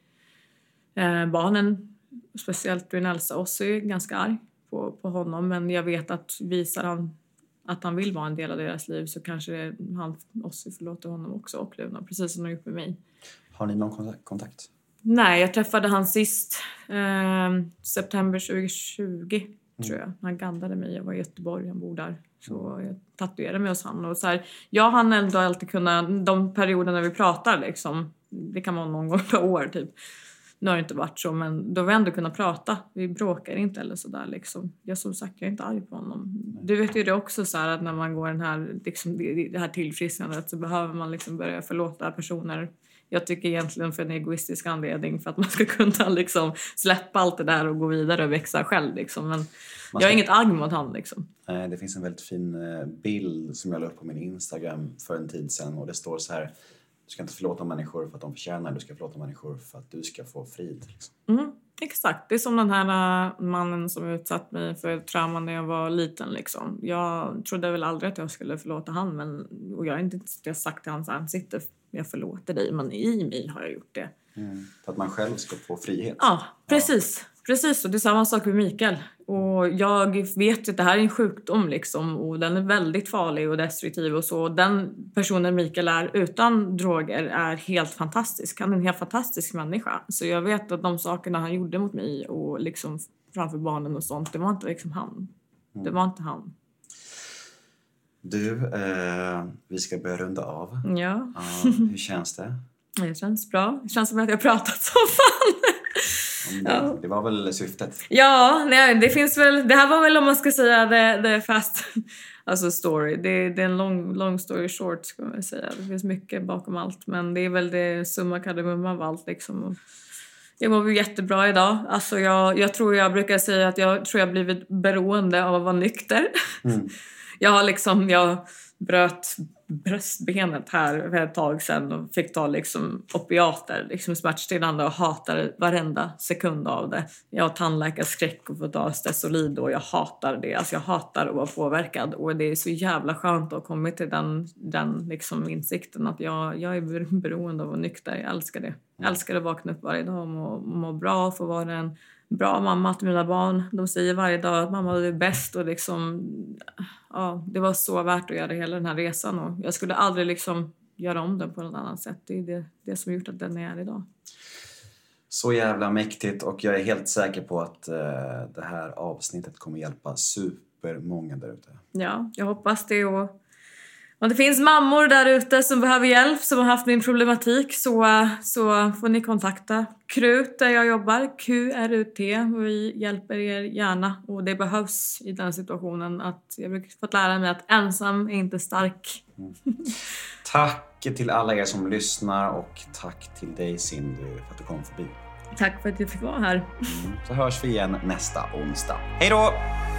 Eh, barnen, speciellt Elsa Ossi, är ganska arg på, på honom. Men jag vet att visar han att han vill vara en del av deras liv så kanske han Ossi förlåter honom också och Luna, precis som han gjort med mig. Har ni någon kontakt? Nej, jag träffade han sist eh, september tjugohundratjugo mm. tror jag. Han gandade mig, jag var i Göteborg, han bor där. Så jag tatuerade mig hos han. Och så här, jag hann ändå alltid kunna, de perioderna vi pratar liksom, det kan vara någon gång per år typ. Nu har det inte varit så, men då har vi ändå kunnat prata. Vi bråkar inte eller sådär liksom. Jag som sagt, jag är inte arg på honom. Du vet ju det också så här att när man går den här, liksom, det här tillfrisknandet så behöver man liksom börja förlåta personer. Jag tycker egentligen för en egoistisk anledning för att man ska kunna liksom släppa allt det där och gå vidare och växa själv liksom. Men ska... jag har inget agg mot han liksom. Nej, det finns en väldigt fin bild som jag la upp på min Instagram för en tid sedan och det står så här: du ska inte förlåta människor för att de förtjänar, du ska förlåta människor för att du ska få frid. Liksom. Mm, exakt, det är som den här uh, mannen som utsatt mig för trauma när jag var liten. Liksom. Jag trodde väl aldrig att jag skulle förlåta han, men, och jag har inte jag sagt till hans ansikte, jag förlåter dig, men i mig har jag gjort det. Mm, för att man själv ska få frihet. Ja, precis. Ja. Precis, och det är samma sak med Mikael. Och jag vet att det här är en sjukdom liksom, och den är väldigt farlig och destruktiv och så. Den personen Mikael är utan droger är helt fantastisk. Han är en helt fantastisk människa. Så jag vet att de sakerna han gjorde mot mig och liksom framför barnen och sånt, det var inte liksom han. Mm. Det var inte han. Du, eh, vi ska börja runda av. Ja. ja. Hur känns det? Det känns bra. Det känns som att jag har pratat så fan. Det, ja. det var väl syftet? Ja, nej, det finns väl... Det här var väl om man ska säga det, det fast... Alltså story. Det, det är en lång, long story short ska man säga. Det finns mycket bakom allt. Men det är väl det summa kardemumma av allt liksom. Jag mår jättebra idag. Alltså jag, jag tror jag brukar säga att jag tror jag har blivit beroende av att vara nykter. Mm. Jag har liksom... Jag bröt bröstbenet här för ett tag sedan och fick ta liksom opiater, liksom smärtstillande och hatar varenda sekund av det. Jag har tandläkarskräck och fått ta Stesolid och jag hatar det. Alltså jag hatar att vara påverkad och det är så jävla skönt att komma till den, den liksom insikten att jag, jag är beroende av att vara nykter. Jag älskar det. Jag älskar att vakna upp varje dag och må, må bra och få vara en bra mamma till mina barn. De säger varje dag att mamma är bäst och liksom, ja, det var så värt att göra hela den här resan och jag skulle aldrig liksom göra om den på något annat sätt. Det är det, det som gjort att den är idag. Så jävla mäktigt och jag är helt säker på att uh, det här avsnittet kommer hjälpa supermånga där ute. Ja, jag hoppas det och om det finns mammor där ute som behöver hjälp, som har haft min problematik, så, så får ni kontakta Krut där jag jobbar, Q R U T, och vi hjälper er gärna. Och det behövs i den situationen att jag har fått lära mig att ensam är inte stark. Mm. Tack till alla er som lyssnar och tack till dig Cindy för att du kom förbi. Tack för att jag fick vara här. Mm. Så hörs vi igen nästa onsdag. Hej då!